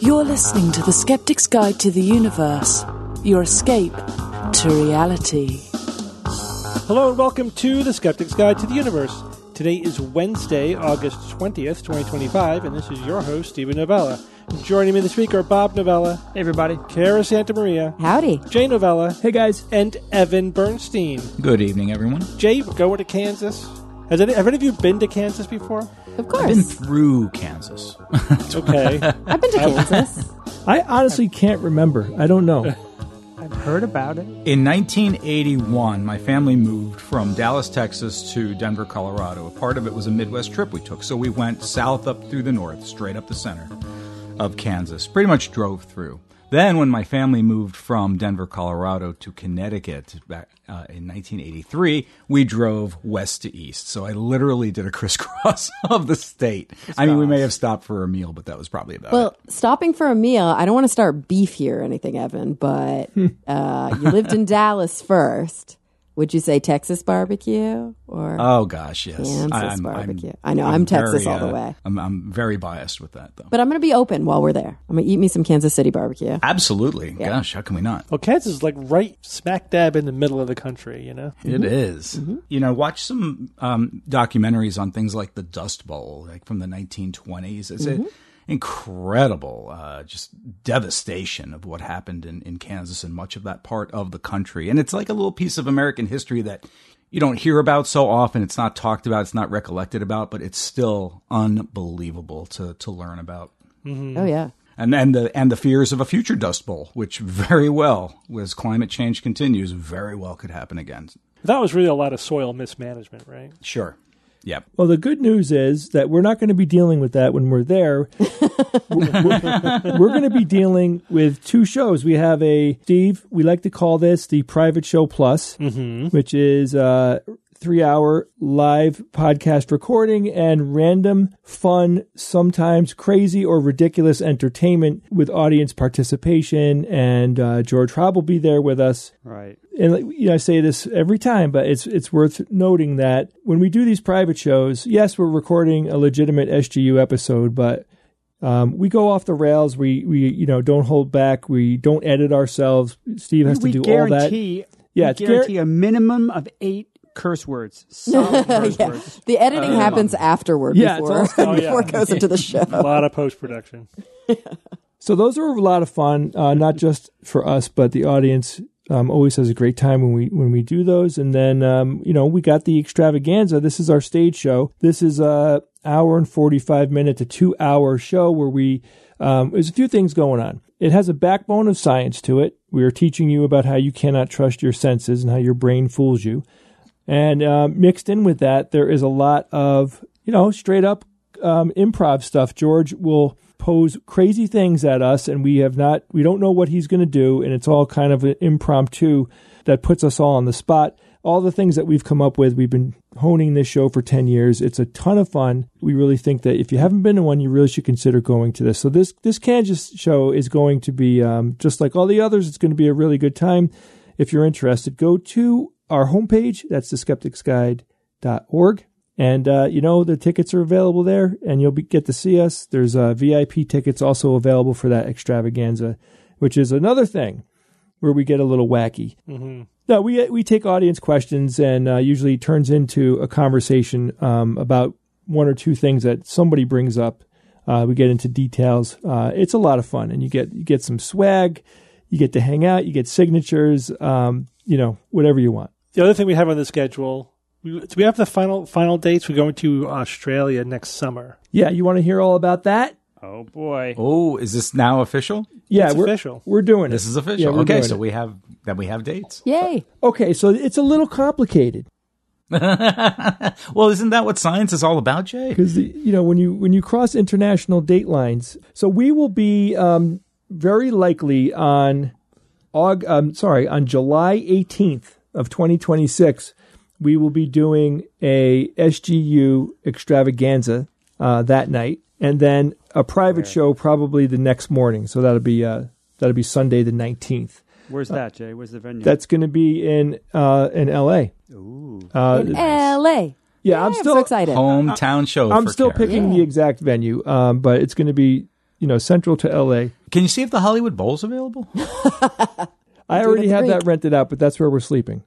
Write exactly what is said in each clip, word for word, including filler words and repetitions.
You're listening to The Skeptic's Guide to the Universe, your escape to reality. Hello and welcome to The Skeptic's Guide to the Universe. Today is Wednesday, August twentieth, twenty twenty-five, and this is your host, Stephen Novella. Joining me this week are Bob Novella. Hey, everybody. Cara Santa Maria. Howdy. Jay Novella. Hey, guys. And Evan Bernstein. Good evening, everyone. Jay, going to Kansas. Has any, have any of you been to Kansas before? Of course. I've been through Kansas. Okay. I've been to Kansas. I honestly can't remember. I don't know. I've heard about it. In nineteen eighty-one, my family moved from Dallas, Texas to Denver, Colorado. A part of it was a Midwest trip we took. So we went south up through the north, straight up the center of Kansas. Pretty much drove through. Then when my family moved from Denver, Colorado to Connecticut back uh, in nineteen eighty-three, we drove west to east. So I literally did a crisscross of the state. It's I mean, we may have stopped for a meal, but that was probably about well, it. Well, stopping for a meal, I don't want to start beef here or anything, Evan, but uh, you lived in Dallas first. Would you say Texas barbecue or oh gosh, yes, Kansas I'm, barbecue? I'm, I know I'm I'm Texas very, all the uh, way. I'm, I'm very biased with that, though. But I'm going to be open while we're there. I'm going to eat me some Kansas City barbecue. Absolutely, Yeah. Gosh, how can we not? Well, Kansas is like right smack dab in the middle of the country, you know? It Mm-hmm. is. Mm-hmm. You know, watch some um, documentaries on things like the Dust Bowl, like from the nineteen twenties. It's Mm-hmm. an incredible, uh, just devastation of what happened in, in Kansas and much of that part of the country. And it's like a little piece of American history that you don't hear about so often. It's not talked about. It's not recollected about, but it's still unbelievable to, to learn about. Mm-hmm. Oh, yeah. And and the and the fears of a future Dust Bowl, which very well, as climate change continues, very well could happen again. That was really a lot of soil mismanagement, right? Sure. Yep. Well, the good news is that we're not going to be dealing with that when we're there. we're we're, we're going to be dealing with two shows. We have a, Steve, we like to call this the Private Show Plus, Mm-hmm. which is a three-hour live podcast recording and random, fun, sometimes crazy or ridiculous entertainment with audience participation. And uh, George Hobb will be there with us. Right. And you know, I say this every time, but it's it's worth noting that when we do these private shows, yes, we're recording a legitimate S G U episode, but um, we go off the rails. We we you know don't hold back. We don't edit ourselves. Steve has we to do all that. guarantee, Yeah, we it's guarantee gar- a minimum of eight curse words. Solid curse Yeah. words. The editing Uh, happens afterward Yeah, it's before, all- Oh, yeah. before it goes into the show. A lot of post-production. So those are a lot of fun, uh, not just for us, but the audience um, always has a great time when we when we do those. And then um, you know we got the extravaganza. This is our stage show. This is a hour and forty-five minute to two hour show where we um, there's a few things going on. It has a backbone of science to it. We are teaching you about how you cannot trust your senses and how your brain fools you. And uh, mixed in with that, there is a lot of you know straight up um, improv stuff. George will pose crazy things at us, and we have not, we don't know what he's going to do, and it's all kind of an impromptu that puts us all on the spot. All the things that we've come up with, we've been honing this show for ten years. It's a ton of fun. We really think that if you haven't been to one, you really should consider going to this. So this this Kansas show is going to be um, just like all the others. It's going to be a really good time. If you're interested, go to our homepage. That's the skeptics guide dot org. And, uh, you know, the tickets are available there, and you'll be, get to see us. There's uh, V I P tickets also available for that extravaganza, which is another thing where we get a little wacky. Mm-hmm. No, we we take audience questions, and uh, usually turns into a conversation um, about one or two things that somebody brings up. Uh, we get into details. Uh, it's a lot of fun, and you get you get some swag. You get to hang out. You get signatures. Um, you know, whatever you want. The other thing we have on the schedule, we, do we have the final final dates? We're going to Australia next summer. Yeah, you want to hear all about that? Oh, boy. Oh, is this now official? Yeah, It's we're official. We're doing it. This is official. Yeah, we're okay, doing so it. we have that we have dates. Yay. Okay, so it's a little complicated Well, isn't that what science is all about, Jay? because you know when you when you cross international date lines. So we will be um, very likely on Aug. Um, sorry, on July eighteenth of twenty twenty-six. We will be doing a S G U extravaganza uh, that night, and then a private show probably the next morning. So that'll be uh, that'll be Sunday the nineteenth. Where's that, Jay? Where's the venue? That's going to be in uh, in L A. Ooh. Uh, In L A. yeah, I'm I'm still so excited. Hometown show. I'm for still Karen. picking Yeah. the exact venue, um, but it's going to be you know, central to L A. Can you see if the Hollywood Bowl's available? I Do it already at the have that Greek. rented out, but that's where we're sleeping.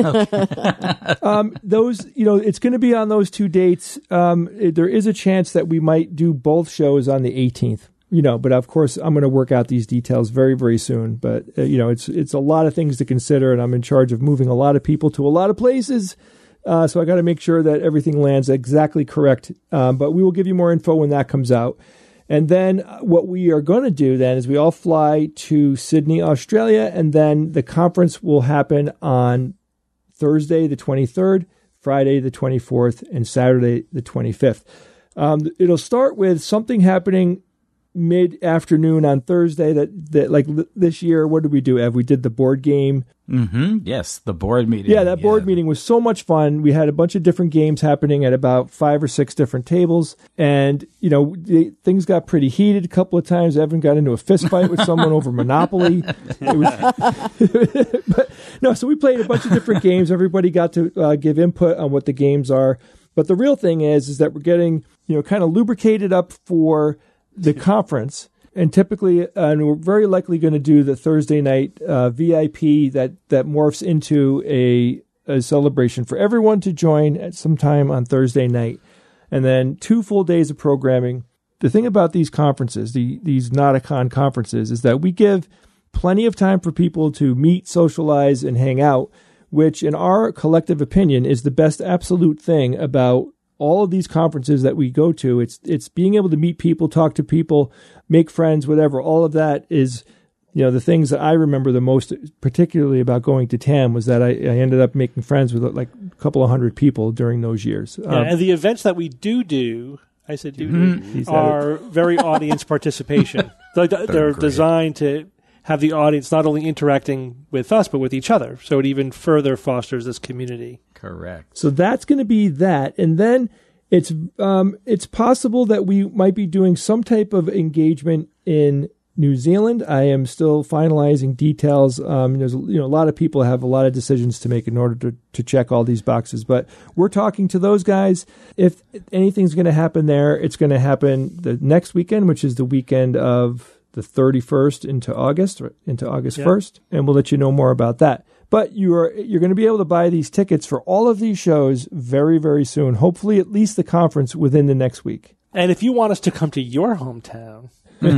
um, those, you know, it's going to be on those two dates. Um, it- there is a chance that we might do both shows on the eighteenth. You know, but of course, I'm going to work out these details very, very soon. But uh, you know, it's it's a lot of things to consider, and I'm in charge of moving a lot of people to a lot of places. Uh, so I got to make sure that everything lands exactly correct. Um, but we will give you more info when that comes out. And then uh, what we are going to do then is we all fly to Sydney, Australia, and then the conference will happen on Thursday the twenty-third, Friday the twenty-fourth, and Saturday the twenty-fifth. Um, it'll start with something happening mid-afternoon on Thursday that, that like th- this year, what did we do, Ev? We did the board game. Mm-hmm. Yes, the board meeting. Yeah, that board meeting was so much fun. We had a bunch of different games happening at about five or six different tables. And, you know, the, things got pretty heated a couple of times. Evan got into a fist fight with someone over Monopoly. It was, but, no, so we played a bunch of different games. Everybody got to uh, give input on what the games are. But the real thing is, is that we're getting, you know, kind of lubricated up for the conference. And typically, uh, and we're very likely going to do the Thursday night uh, V I P that, that morphs into a, a celebration for everyone to join at some time on Thursday night. And then two full days of programming. The thing about these conferences, the these Nauticon conferences, is that we give plenty of time for people to meet, socialize, and hang out, which in our collective opinion is the best absolute thing about all of these conferences that we go to. It's it's being able to meet people, talk to people, make friends, whatever. All of that is, you know, the things that I remember the most, particularly about going to T A M, was that I, I ended up making friends with like a couple of hundred people during those years. Yeah, Um, and the events that we do do, I said do He do, said are very audience participation. Like th- they're great. designed to have the audience not only interacting with us, but with each other. So it even further fosters this community. Correct. So that's going to be that. And then it's um, it's possible that we might be doing some type of engagement in New Zealand. I am still finalizing details. Um, there's you know a lot of people have a lot of decisions to make in order to, to check all these boxes. But we're talking to those guys. If anything's going to happen there, it's going to happen the next weekend, which is the weekend of the thirty-first into August, or into August Yeah. first, and we'll let you know more about that. But you are you're going to be able to buy these tickets for all of these shows very, very soon. Hopefully, at least the conference within the next week. And if you want us to come to your hometown,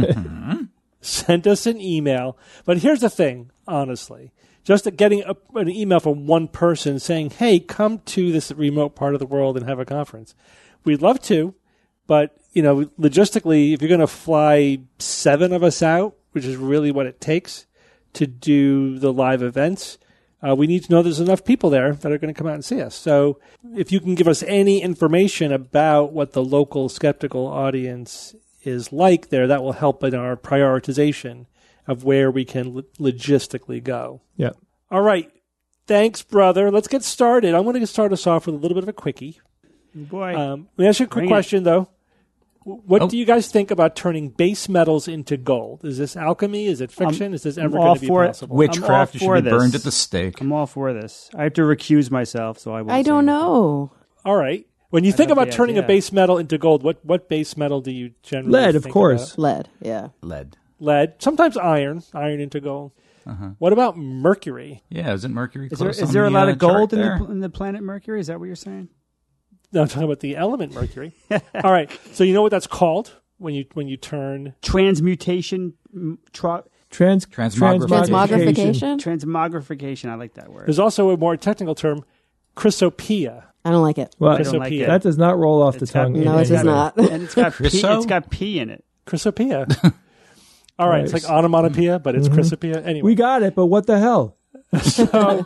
send us an email. But here's the thing, honestly. Just getting a, an email from one person saying, hey, come to this remote part of the world and have a conference. We'd love to, but, you know, logistically, if you're going to fly seven of us out, which is really what it takes to do the live events, uh, we need to know there's enough people there that are going to come out and see us. So if you can give us any information about what the local skeptical audience is like there, that will help in our prioritization of where we can lo- logistically go. Yeah. All right. Thanks, brother. Let's get started. I'm going to start us off with a little bit of a quickie. Boy, Um, let me ask you a quick Bring it. question, though. W- What Oh. do you guys think about turning base metals into gold? Is this alchemy? Is it fiction? Is this ever all going to be for it. possible? Witchcraft I'm all should for be burned this. at the stake. I'm all for this. I have to recuse myself, so I won't. I say don't anything. know. All right. When you think love about the turning a idea. base metal into gold, what, what base metal do you generally Lead, of think course. about? Lead, yeah. Lead. Lead. Sometimes iron. Iron into gold. What about mercury? Yeah, isn't Mercury Is there, close is on there a the, lot uh, of gold chart in there? the, in the planet Mercury? Is that what you're saying? No, I'm talking about the element mercury. All right. So you know what that's called when you when you turn Transmutation, m- tra- Trans Transmogrification. Transmogrification? transmogrification. I like that word. There's also a more technical term, chrysopia. I don't like it. Well, I don't like Chrysopia. it. that does not roll off the It's got- tongue. in No, it any does way. not. and it's got P, Chryso? it's got P in it. Chrysopia. All right. It's like Nice. onomatopoeia, but it's chrysopia. Anyway. We got it, but what the hell? So,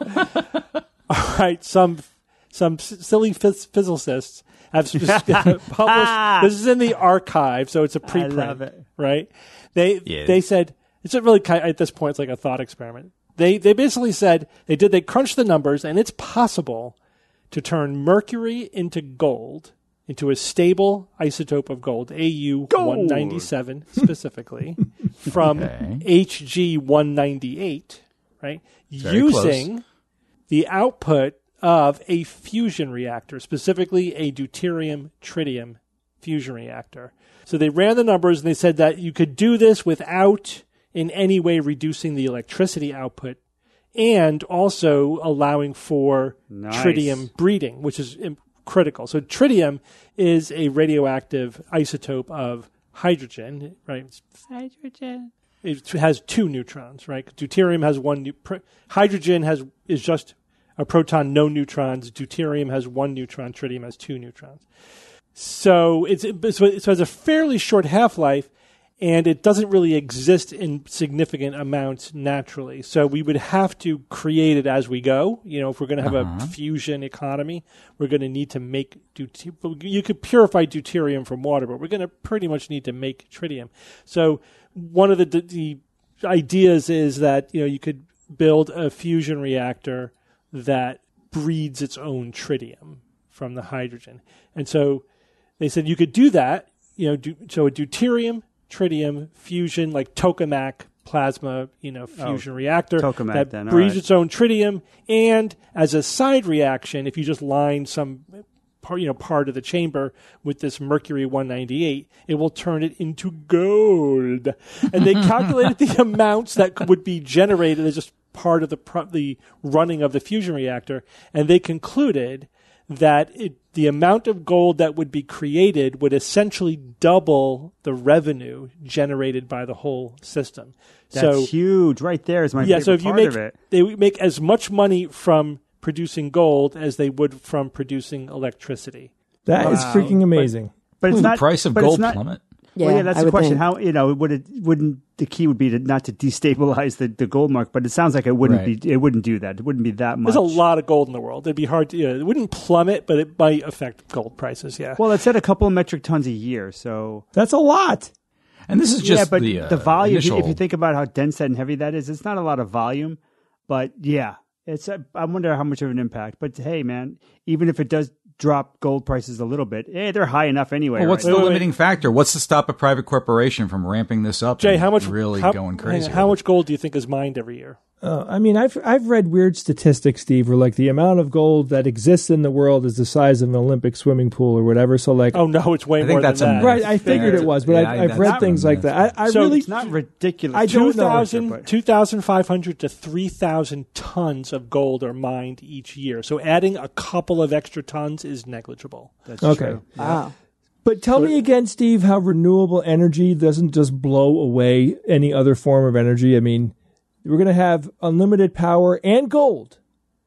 all right, some some s- silly phys- physicists have spe- published. This is in the archive, so it's a preprint. love it. Right? They Yeah. they said it's a really kind at this point. It's like a thought experiment. They they basically said they did they crunched the numbers, and it's possible to turn mercury into gold, into a stable isotope of gold, A U one ninety-seven specifically, from Okay. H G one ninety-eight, right? Very Using the output of a fusion reactor, specifically a deuterium tritium fusion reactor. So they ran the numbers and they said that you could do this without in any way reducing the electricity output and also allowing for Nice. tritium breeding, which is im- critical. So tritium is a radioactive isotope of hydrogen, right? It's Hydrogen. It has two neutrons, right? Deuterium has one. Nu- pr- hydrogen has is just a proton, no neutrons. Deuterium has one neutron. Tritium has two neutrons. So it's it, so it has a fairly short half-life, and it doesn't really exist in significant amounts naturally. So we would have to create it as we go. You know, if we're going to have Uh-huh. a fusion economy, we're going to need to make deuterium. You could purify deuterium from water, but we're going to pretty much need to make tritium. So one of the, the ideas is that, you know, you could build a fusion reactor that breeds its own tritium from the hydrogen. And so they said you could do that, you know, do, so a deuterium, tritium fusion, like tokamak plasma, you know, fusion Oh, reactor tokamak that then, all breeds right. its own tritium. And as a side reaction, if you just line some part, you know, part of the chamber with this mercury one ninety-eight, it will turn it into gold. And they calculated the amounts that would be generated as just part of the pro- the running of the fusion reactor, and they concluded that it, the amount of gold that would be created would essentially double the revenue generated by the whole system. That's so huge. Right there is my yeah, favorite so if you part make of it. they would make as much money from producing gold as they would from producing electricity. That is Wow. freaking amazing. But it's the not price of but it's gold not- plummet. Yeah, well, yeah, that's I the would question. think. How you know would it wouldn't the key would be to not to destabilize the, the gold market, but it sounds like it wouldn't Right. be. It wouldn't do that. It wouldn't be that much. There's a lot of gold in the world. It'd be hard to, you know, it wouldn't plummet, but it might affect gold prices. Yeah. Well, it said a couple of metric tons a year, so That's a lot. And this is just yeah. But the, uh, the volume, if you- initial. if you think about how dense and heavy that is, it's not a lot of volume. But yeah, it's. A, I wonder how much of an impact. But hey, man, even if it does drop gold prices a little bit, eh, they're high enough anyway. Well, what's right? the Wait, wait, limiting factor? What's to stop a private corporation from ramping this up? Jay, and how much really how, going crazy? How with much gold do you think is mined every year? Uh, I mean, I've I've read weird statistics, Steve, where like the amount of gold that exists in the world is the size of an Olympic swimming pool or whatever. So like, Oh no, it's way I think more that's than a that. myth. right? I figured Yeah. it was, but Yeah, I've, I- I've that's read not things a like myth. that. I, I So really, It's not ridiculous. I don't know. 2,000 But- two thousand five hundred to three thousand tons of gold are mined each year. So adding a couple of extra tons is negligible. That's okay. true. Wow. But tell me again, Steve, how renewable energy doesn't just blow away any other form of energy. I mean, we're going to have unlimited power and gold.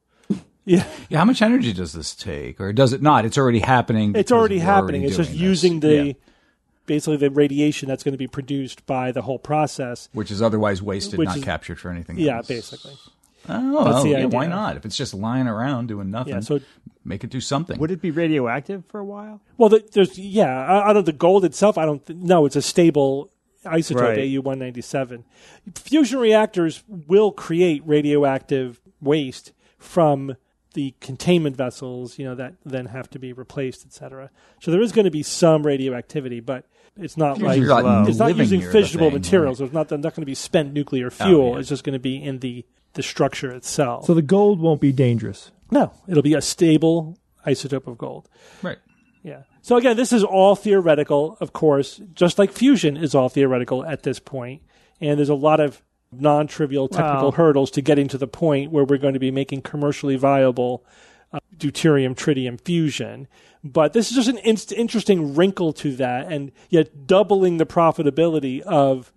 Yeah, Yeah, how much energy does this take, or does it not? It's already happening. it's because already we're happening. It's just doing this. using the Yeah. basically the radiation that's going to be produced by the whole process. which is otherwise wasted, Which not is- captured for anything Yeah, else. basically. Oh, That's well, the yeah, why idea. not? If it's just lying around doing nothing, Yeah. So make it do something. Would it be radioactive for a while? well, the, there's yeah. Out of the gold itself, I don't. Th- no, it's a stable isotope, Right. A U one ninety-seven. Fusion reactors will create radioactive waste from the containment vessels, you know, that then have to be replaced, et cetera. So there is going to be some radioactivity, but it's not like You're not it's not living using near the fissionable thing, materials. right? It's not, they're not going to be spent nuclear fuel. yeah. It's just going to be in the, the structure itself. So the gold won't be dangerous. no, it'll be a stable isotope of gold. Right. Yeah. So again, this is all theoretical, of course, just like fusion is all theoretical at this point. And there's a lot of non-trivial technical Wow. hurdles to getting to the point where we're going to be making commercially viable uh, deuterium tritium fusion. But this is just an inst- interesting wrinkle to that, and yet doubling the profitability of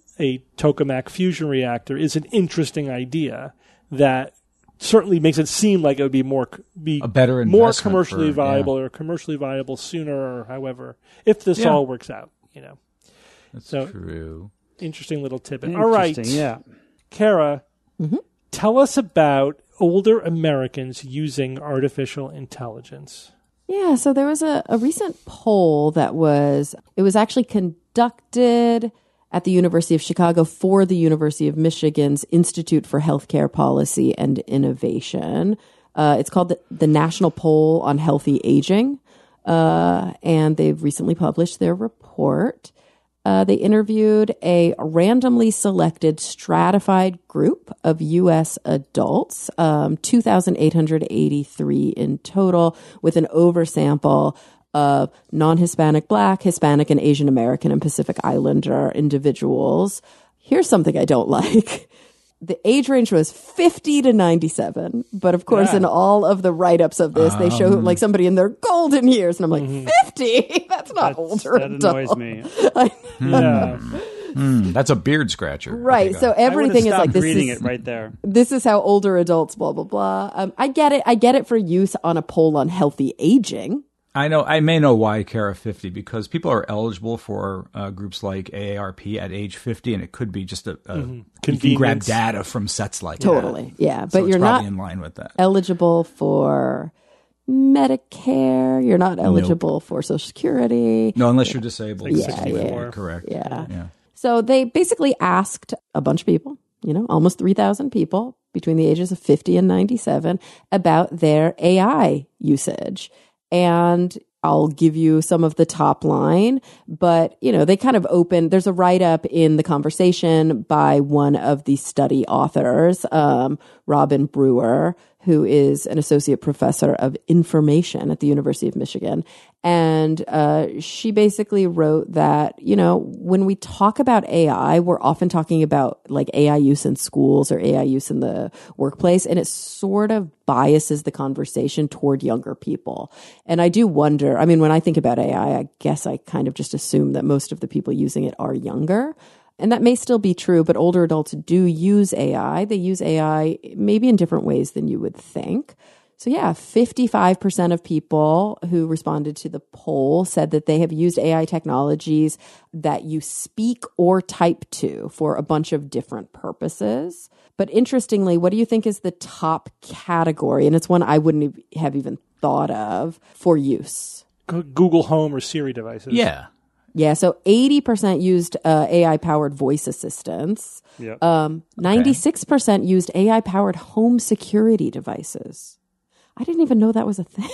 a tokamak fusion reactor is an interesting idea that certainly makes it seem like it would be more be A better more investment commercially for- yeah. viable or commercially viable sooner or however if this Yeah. all works out, you know. That's So- true. Interesting little tidbit. All right, Interesting, yeah. Kara, tell us about older Americans using artificial intelligence. Yeah, so there was a, a recent poll that was, it was actually conducted at the University of Chicago for the University of Michigan's Institute for Healthcare Policy and Innovation. Uh, it's called the, the National Poll on Healthy Aging, uh, and they've recently published their report. Uh, they interviewed a randomly selected stratified group of U S adults, um, two thousand eight hundred eighty-three in total, with an oversample of non-Hispanic, Black, Hispanic, and Asian American and Pacific Islander individuals. Here's something I don't like. The age range was fifty to ninety-seven. But of course, Yeah. in all of the write-ups of this, they show like somebody in their golden years. And I'm like, Mm-hmm. fifty? That's not That's, older that adult. annoys me. Yeah. Mm, that's a beard scratcher. Right. Okay, So got it. everything is I like, stopped this reading is, it right there. this is how older adults, blah, blah, blah. Um, I get it. I get it for use on a poll on healthy aging. I know. I may know why Kara fifty, because people are eligible for uh, groups like A A R P at age fifty, and it could be just a, a you can grab Convenience. data from sets like Totally. that. Yeah. But So it's you're probably not in line with that. eligible for Medicare. You're not eligible for Social Security. No, unless you're disabled. Like Yeah, sixty-four. yeah. Correct. Yeah. Yeah. So they basically asked a bunch of people, you know, almost three thousand people between the ages of fifty and ninety-seven about their A I usage. And I'll give you some of the top line, but, you know, they kind of open, there's a write-up in the conversation by one of the study authors, um, Robin Brewer, who is an associate professor of information at the University of Michigan. And uh, she basically wrote that, you know, when we talk about A I, we're often talking about like A I use in schools or A I use in the workplace, and it sort of biases the conversation toward younger people. And I do wonder, I mean, when I think about A I, I guess I kind of just assume that most of the people using it are younger. And that may still be true, but older adults do use A I. They use A I maybe in different ways than you would think. So yeah, fifty-five percent of people who responded to the poll said that they have used A I technologies that you speak or type to for a bunch of different purposes. But interestingly, what do you think is the top category? And it's one I wouldn't have even thought of for use. Google Home or Siri devices. Yeah. Yeah, so eighty percent used uh, A I-powered voice assistants. Yep. Um, ninety-six percent used A I-powered home security devices. I didn't even know that was a thing.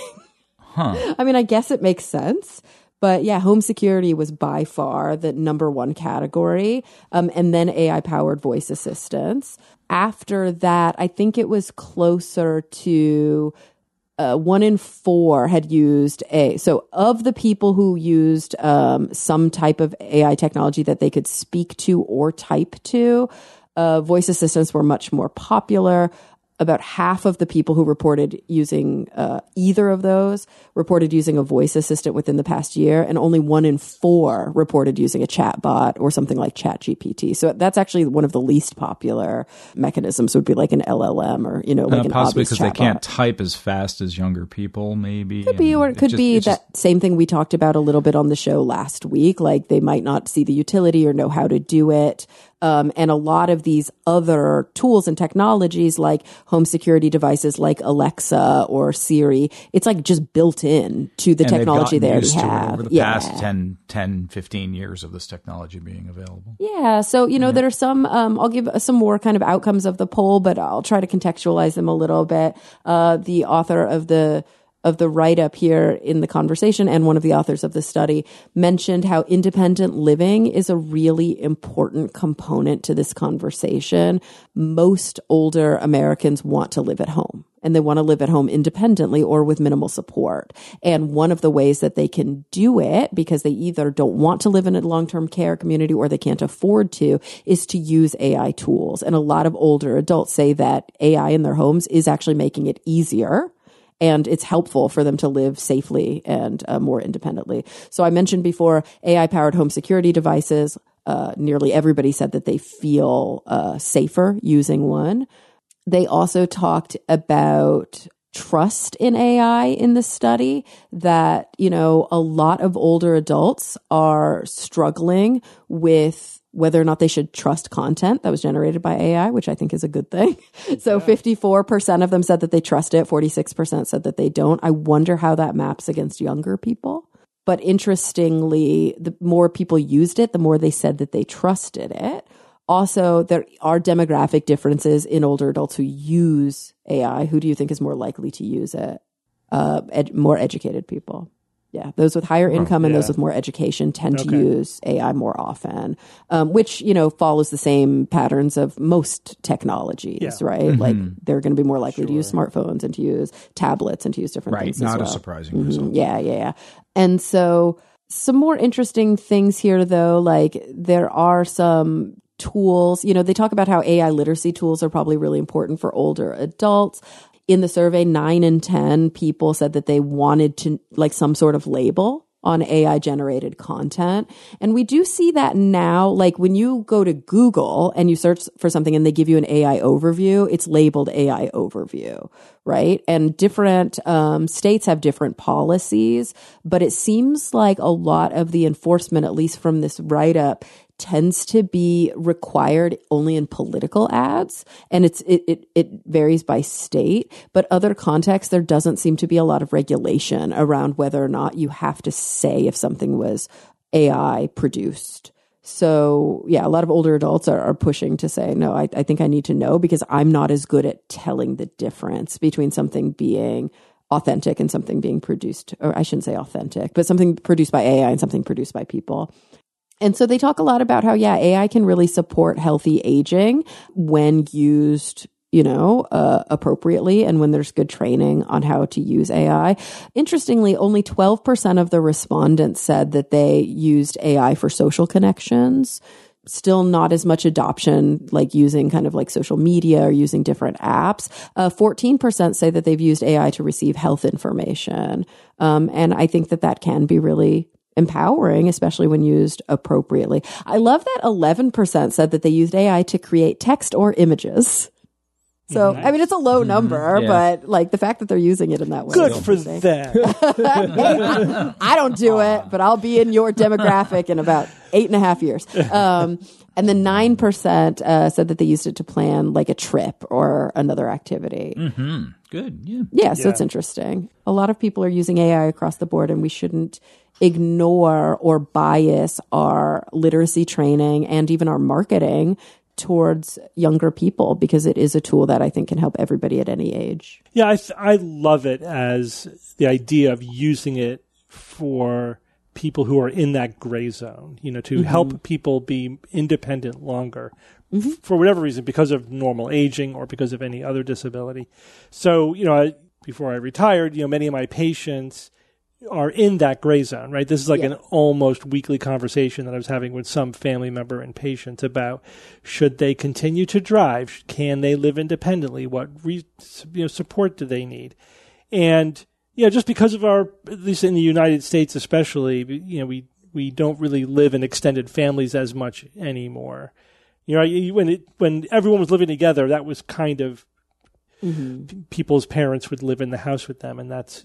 Huh. I mean, I guess it makes sense. But yeah, home security was by far the number one category. Um, and then A I-powered voice assistants. After that, I think it was closer to... Uh, one in four had used a, so of the people who used um, some type of A I technology that they could speak to or type to, uh, voice assistants were much more popular. About half of the people who reported using uh, either of those reported using a voice assistant within the past year, and only one in four reported using a chat bot or something like ChatGPT. So that's actually one of the least popular mechanisms, would be like an L L M or, you know, like Uh, an possibly obvious because they chatbot. can't type as fast as younger people, maybe. Could be, and or it could just- be it's that just- same thing we talked about a little bit on the show last week. Like they might not see the utility or know how to do it. Um, and a lot of these other tools and technologies like home security devices like Alexa or Siri, it's like just built in to the and they've technology gotten they already used to it have. over the yeah. past ten, ten, fifteen years of this technology being available. Yeah. So, you know, there are some, um, I'll give some more kind of outcomes of the poll, but I'll try to contextualize them a little bit. Uh, the author of the of the write-up here in the conversation and one of the authors of the study mentioned how independent living is a really important component to this conversation. Most older Americans want to live at home, and they want to live at home independently or with minimal support. And one of the ways that they can do it, because they either don't want to live in a long-term care community or they can't afford to, is to use A I tools. And a lot of older adults say that A I in their homes is actually making it easier, and it's helpful for them to live safely and uh, more independently. So I mentioned before, A I-powered home security devices. Uh, nearly everybody said that they feel uh, safer using one. They also talked about trust in A I in the study, that, you know, a lot of older adults are struggling with whether or not they should trust content that was generated by A I, which I think is a good thing. So yeah. fifty-four percent of them said that they trust it. forty-six percent said that they don't. I wonder how that maps against younger people. But interestingly, the more people used it, the more they said that they trusted it. Also, there are demographic differences in older adults who use A I. Who do you think is more likely to use it? Uh, ed- more educated people. Yeah, those with higher income and yeah. those with more education tend to Okay. use A I more often, um, which, you know, follows the same patterns of most technologies, Yeah. right? Like they're going to be more likely to use smartphones and to use tablets and to use different Right. things Not as a well. surprising result. Yeah, yeah, yeah. And so some more interesting things here, though, like there are some tools, you know, they talk about how A I literacy tools are probably really important for older adults. In the survey, nine in ten people said that they wanted to like some sort of label on A I generated content. And we do see that now, like when you go to Google and you search for something and they give you an A I overview, it's labeled A I overview, right? And different um, states have different policies, but it seems like a lot of the enforcement, at least from this write-up, tends to be required only in political ads, and it's it, it it varies by state. But other contexts, there doesn't seem to be a lot of regulation around whether or not you have to say if something was A I produced. So yeah, a lot of older adults are, are pushing to say, no, I, I think I need to know because I'm not as good at telling the difference between something being authentic and something being produced, or I shouldn't say authentic, but something produced by A I and something produced by people. And so they talk a lot about how, yeah, A I can really support healthy aging when used, you know, uh, appropriately and when there's good training on how to use A I. Interestingly, only twelve percent of the respondents said that they used A I for social connections. Still not as much adoption, like using kind of like social media or using different apps. Uh, fourteen percent say that they've used A I to receive health information. Um, and I think that that can be really empowering, especially when used appropriately. I love that eleven percent said that they used A I to create text or images. So, Nice. I mean, it's a low number, Yeah. but like the fact that they're using it in that way. Good is for interesting. them. I don't do it, but I'll be in your demographic in about eight and a half years. Um, and then nine percent uh, said that they used it to plan like a trip or another activity. Hmm. Good. Yeah. Yeah, so Yeah. it's interesting. A lot of people are using A I across the board, and we shouldn't ignore or bias our literacy training and even our marketing towards younger people because it is a tool that I think can help everybody at any age. Yeah, I th- I love it as the idea of using it for people who are in that gray zone, you know, to Mm-hmm. help people be independent longer f- for whatever reason, because of normal aging or because of any other disability. So, you know, I, before I retired, you know, many of my patients are in that gray zone, right? This is like Yeah. an almost weekly conversation that I was having with some family member and patient about should they continue to drive? Can they live independently? What re- you know support do they need? And you know, just because of our, at least in the United States especially, you know, we we don't really live in extended families as much anymore. You know, you- when it when everyone was living together, that was kind of p- people's parents would live in the house with them, and that's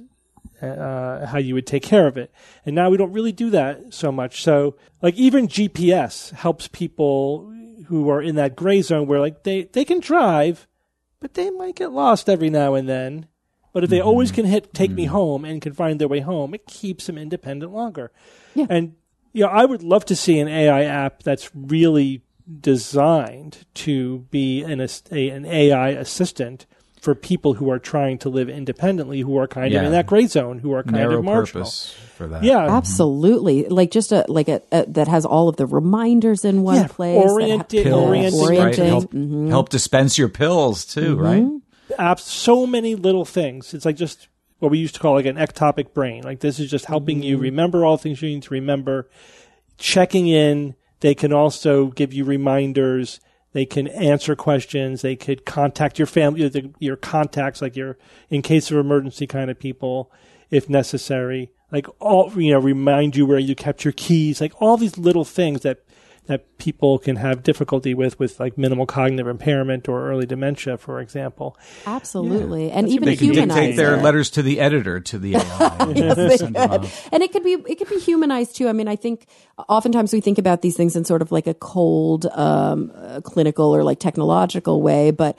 uh, how you would take care of it. And now we don't really do that so much. So like even G P S helps people who are in that gray zone where like they, they can drive, but they might get lost every now and then. But if they always can hit take me home and can find their way home, it keeps them independent longer. Yeah. And you know, I would love to see an A I app that's really designed to be an, a, an A I assistant for people who are trying to live independently, who are kind Yeah. of in that gray zone, who are kind Narrow of marginal. purpose for that. Yeah, Absolutely. Like just a, like a, a that has all of the reminders in one Yeah, place. that ha- oriented- Pills, orienting. right? Orienting. Help, Mhm. help dispense your pills too, right? apps, so many little things. It's like just what we used to call like an ectopic brain. Like this is just helping you remember all things you need to remember. Checking in. They can also give you reminders. They can answer questions. They could contact your family, your, your contacts, like your in case of emergency kind of people, if necessary. Like all, you know, remind you where you kept your keys. Like all these little things that that people can have difficulty with, with like minimal cognitive impairment or early dementia, for example. Absolutely. And even They can humanize dictate their it. letters to the editor to the A I. Yes, they Send them could. out. And it could be it could be humanized too. I mean, I think oftentimes we think about these things in sort of like a cold, um, uh, clinical or like technological way, but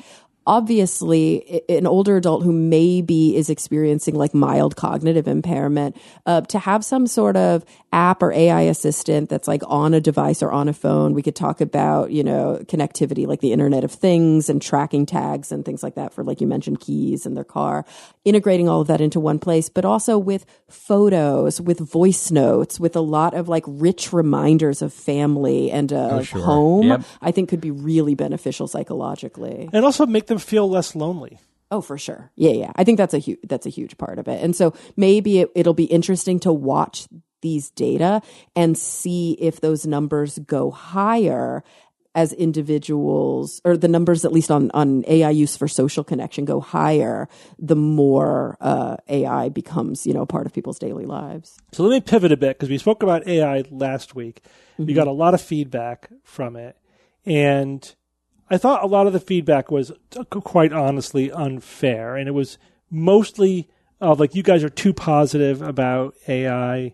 obviously an older adult who maybe is experiencing like mild cognitive impairment, uh, to have some sort of app or A I assistant that's like on a device or on a phone. We could talk about, you know, connectivity, like the Internet of Things and tracking tags and things like that for, like you mentioned, keys in their car, integrating all of that into one place, but also with photos, with voice notes, with a lot of like rich reminders of family and uh, Oh, of sure. home, Yep. I think could be really beneficial psychologically. And also make them feel less lonely. Oh, for sure. Yeah, yeah. I think that's a huge that's a huge part of it. And so maybe it, it'll be interesting to watch these data and see if those numbers go higher as individuals, or the numbers at least on, on A I use for social connection go higher, the more uh, A I becomes, you know, part of people's daily lives. So let me pivot a bit because we spoke about A I last week. Mm-hmm. We got a lot of feedback from it. And I thought a lot of the feedback was, quite honestly, unfair. And it was mostly of like, you guys are too positive about A I.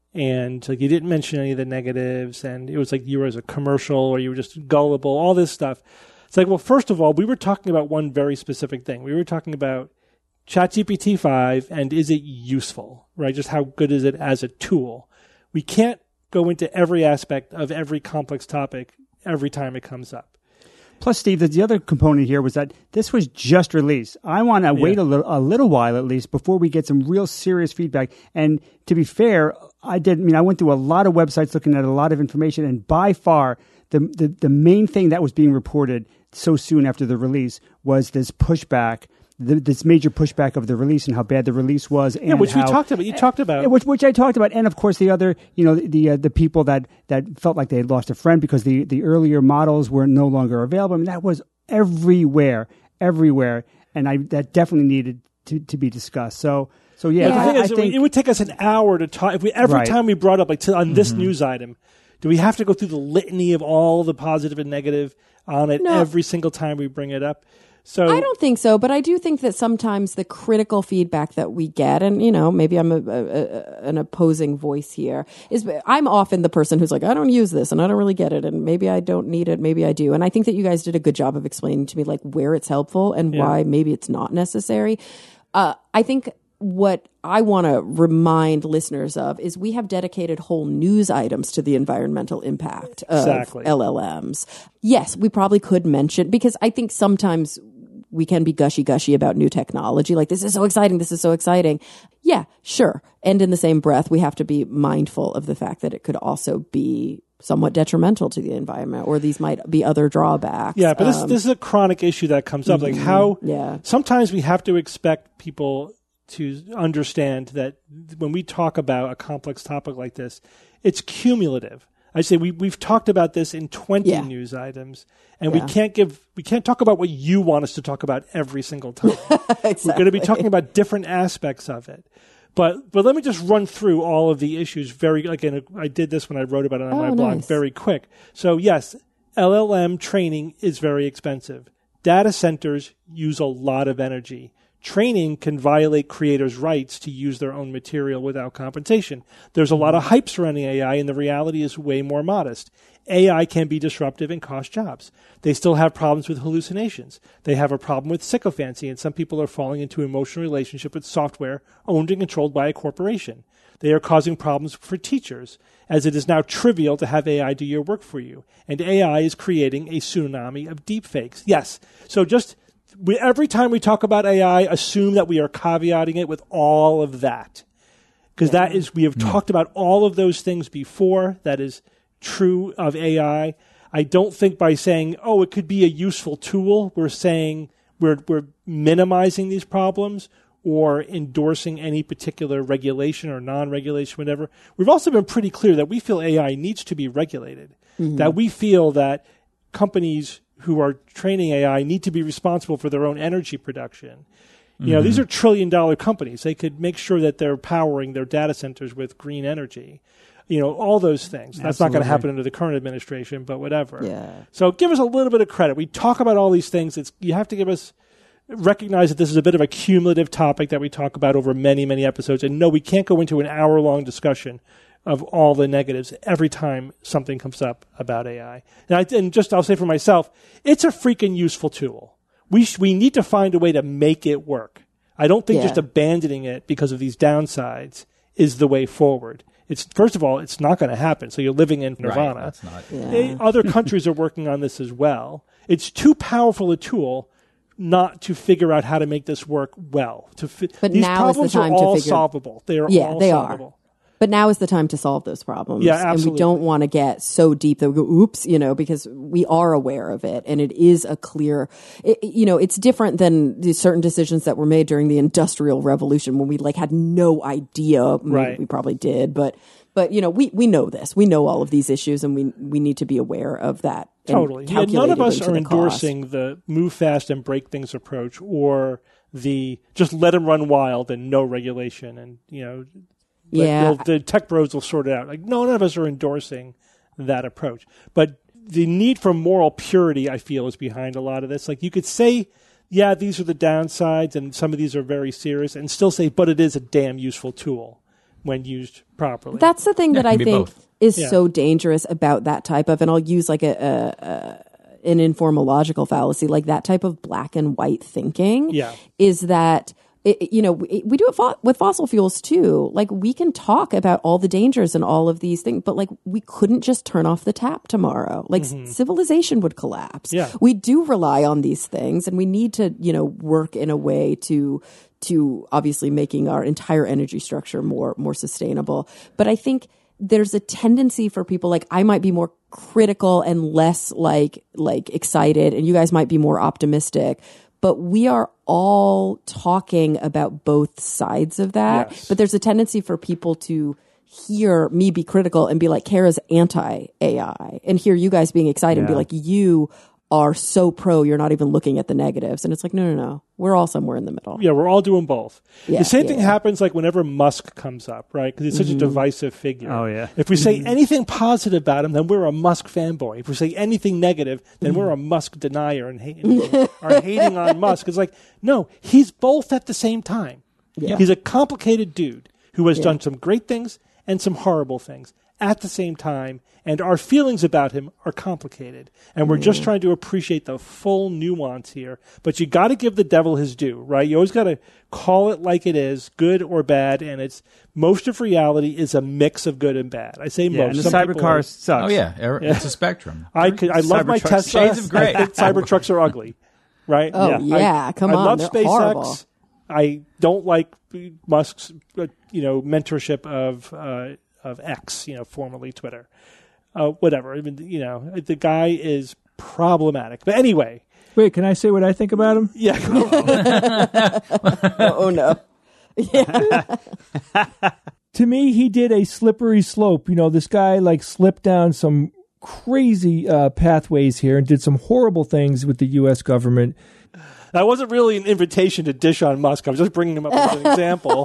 And like, you didn't mention any of the negatives. And it was like you were as a commercial or you were just gullible, all this stuff. It's like, well, first of all, we were talking about one very specific thing. We were talking about ChatGPT five and is it useful, right? Just how good is it as a tool? We can't go into every aspect of every complex topic every time it comes up. Plus, Steve, the other component here was that this was just released. I want to wait Yeah. a little, a little while at least before we get some real serious feedback. And to be fair, I did. I mean, I went through a lot of websites looking at a lot of information, and by far, the the, the main thing that was being reported so soon after the release was this pushback. The, this major pushback of the release and how bad the release was, and Yeah, which how, we talked about. You talked about. which which I talked about, and of course the other, you know, the the, uh, the people that, that felt like they had lost a friend because the, the earlier models were no longer available. I mean, that was everywhere, everywhere, and I that definitely needed to, to be discussed. So so yeah, But the I, thing I is, think it would take us an hour to talk. If we every Right. time we brought up like to, on this news item, do we have to go through the litany of all the positive and negative on it No. every single time we bring it up? So I don't think so, but I do think that sometimes the critical feedback that we get, and you know, maybe I'm a, a, a, an opposing voice here, is I'm often the person who's like, I don't use this and I don't really get it, and maybe I don't need it, maybe I do. And I think that you guys did a good job of explaining to me like where it's helpful and Yeah. why maybe it's not necessary. Uh, I think what I want to remind listeners of is we have dedicated whole news items to the environmental impact of Exactly. L L Ms. Yes, we probably could mention, because I think sometimes we can be gushy-gushy about new technology. Like, this is so exciting. This is so exciting. Yeah, sure. And in the same breath, we have to be mindful of the fact that it could also be somewhat detrimental to the environment, or these might be other drawbacks. yeah, but this Um, this is a chronic issue that comes up. Like how yeah. sometimes we have to expect people to understand that when we talk about a complex topic like this, it's cumulative. I say we we've talked about this in twenty Yeah. news items, and Yeah. we can't give we can't talk about what you want us to talk about every single time. We're going to be talking about different aspects of it. But but let me just run through all of the issues very again. I did this when I wrote about it on Oh, my blog nice. very quick. So yes, L L M training is very expensive. Data centers use a lot of energy. Training can violate creators' rights to use their own material without compensation. There's a lot of hype surrounding A I, and the reality is way more modest. A I can be disruptive and cost jobs. They still have problems with hallucinations. They have a problem with sycophancy, and some people are falling into emotional relationship with software owned and controlled by a corporation. They are causing problems for teachers, as it is now trivial to have A I do your work for you. And A I is creating a tsunami of deepfakes. Yes, so just we, every time we talk about A I, assume that we are caveating it with all of that. Because that is, we have talked about all of those things before. That is true of A I. I don't think by saying, oh, it could be a useful tool, we're saying we're we're minimizing these problems or endorsing any particular regulation or non-regulation, whatever. We've also been pretty clear that we feel A I needs to be regulated, mm-hmm. that we feel that companies who are training A I need to be responsible for their own energy production. You mm-hmm. know, these are trillion-dollar companies. They could make sure that they're powering their data centers with green energy. You know, all those things. That's Absolutely. not going to happen under the current administration, but whatever. Yeah. So give us a little bit of credit. We talk about all these things. It's you have to give us recognize that this is a bit of a cumulative topic that we talk about over many, many episodes. And no, we can't go into an hour-long discussion of all the negatives every time something comes up about A I. And, I, and just I'll say for myself, it's a freaking useful tool. we sh- we need to find a way to make it work. I don't think Yeah. just abandoning it because of these downsides is the way forward. It's first of all, it's not going to happen. So you're living in nirvana. Right, that's not. Yeah. Eh, Other countries are working on this as well. It's too powerful a tool not to figure out how to make this work well. To fi- But these now is the problems time are to all figure- solvable. They are Yeah, all they are. solvable. But now is the time to solve those problems. Yeah, And we absolutely. don't want to get so deep that we go, oops, you know, because we are aware of it. And it is a clear, it, you know, it's different than the certain decisions that were made during the Industrial Revolution when we like had no idea. I mean, Right. We probably did, but, but, you know, we, we know this. We know all of these issues and we, we need to be aware of that. and Totally. Yeah, calculate none of it us into are the cost. endorsing the move fast and break things approach or the just let them run wild and no regulation and, you know, Like, Yeah. they'll- the tech bros will sort it out. Like, no, none of us are endorsing that approach. But the need for moral purity, I feel, is behind a lot of this. Like, you could say, yeah, these are the downsides, and some of these are very serious, and still say, but it is a damn useful tool when used properly. That's the thing Yeah, that it I can be think both. is Yeah. so dangerous about that type of, and I'll use like a, a, a an informal logical fallacy, like that type of black and white thinking. Yeah. Is that it, you know we, we do it fo- with fossil fuels too. Like we can talk about all the dangers and all of these things, but like we couldn't just turn off the tap tomorrow. Like civilization would collapse. Yeah. We do rely on these things, and we need to you know work in a way to. to obviously making our entire energy structure more more sustainable. But I think there's a tendency for people like I might be more critical and less like like excited, and you guys might be more optimistic. But we are all talking about both sides of that. Yes. But there's a tendency for people to hear me be critical and be like, Kara's anti-A I, and hear you guys being excited and be Yeah. like, you are so pro, you're not even looking at the negatives. And it's like, no, no, no. We're all somewhere in the middle. Yeah, we're all doing both. Yeah, the same yeah, thing yeah. happens like whenever Musk comes up, right? Because he's such a divisive figure. Oh, yeah. If we say anything positive about him, then we're a Musk fanboy. If we say anything negative, then we're a Musk denier and, hate, and are hating on Musk. It's like, no, he's both at the same time. Yeah. He's a complicated dude who has Yeah. done some great things and some horrible things at the same time, and our feelings about him are complicated. And we're just trying to appreciate the full nuance here. But you got to give the devil his due, right? You always got to call it like it is, good or bad, and it's most of reality is a mix of good and bad. I say Yeah, most. and the Some people cybercar are- sucks. Oh yeah, er- it's a spectrum. I could, I love my Cybertrucks. Tesla. Shades of gray. I think Cybertrucks are ugly, right? Oh, yeah, I, come I on, love they're SpaceX. horrible. I don't like Musk's, uh, you know, mentorship of uh, of X, you know, formerly Twitter. Uh, whatever. I mean, you know, the guy is problematic. But anyway, Wait, can I say what I think about him? yeah. go on. Oh, no. To me, he did a slippery slope. You know, this guy like slipped down some crazy uh, pathways here and did some horrible things with the U S government. That wasn't really an invitation to dish on Musk. I was just bringing him up as an example.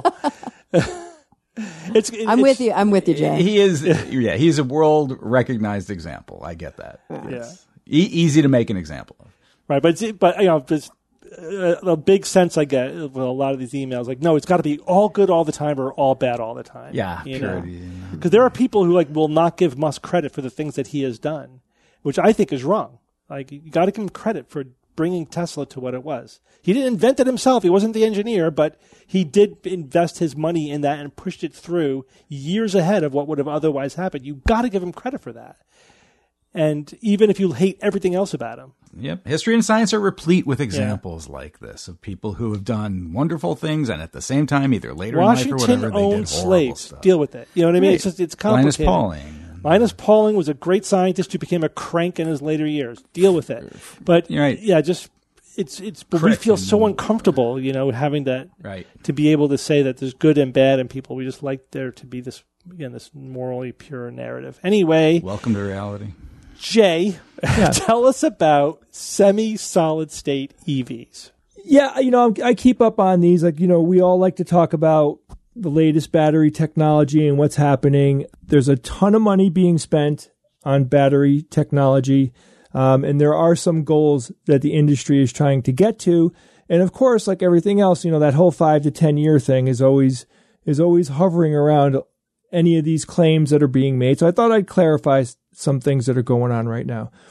it's, I'm it's, with you. I'm with you, Jay. He is, yeah, he's a world recognized example. I get that. Yeah. E- easy to make an example of. Right, but it's, but you know, there's uh, a big sense I get with a lot of these emails. Like, no, it's got to be all good all the time or all bad all the time. Yeah, you know? purity. Because there are people who like will not give Musk credit for the things that he has done, which I think is wrong. Like, you got to give him credit for bringing Tesla to what it was. He didn't invent it himself. He wasn't the engineer, but he did invest his money in that and pushed it through years ahead of what would have otherwise happened. You got to give him credit for that. And even if you hate everything else about him. Yep. History and science are replete with examples like this of people who have done wonderful things and at the same time, either later Washington in life or whatever, they owned did horrible slaves. stuff. Deal with it. You know what I mean? Right. It's just it's Linus complicated. Pauling. Linus Pauling was a great scientist who became a crank in his later years. Deal with it. But You're right. yeah, just it's it's. But we Crick feel and- so uncomfortable, you know, having that Right. to be able to say that there's good and bad in people. We just like there to be this again this morally pure narrative. Anyway, Welcome to reality. Jay, tell us about semi-solid state E Vs. Yeah, you know, I'm, I keep up on these. Like, you know, we all like to talk about the latest battery technology and what's happening. There's a ton of money being spent on battery technology, um, and there are some goals that the industry is trying to get to. And of course, like everything else, you know, that whole five to ten year thing is always is always hovering around any of these claims that are being made. So I thought I'd clarify some things that are going on right now.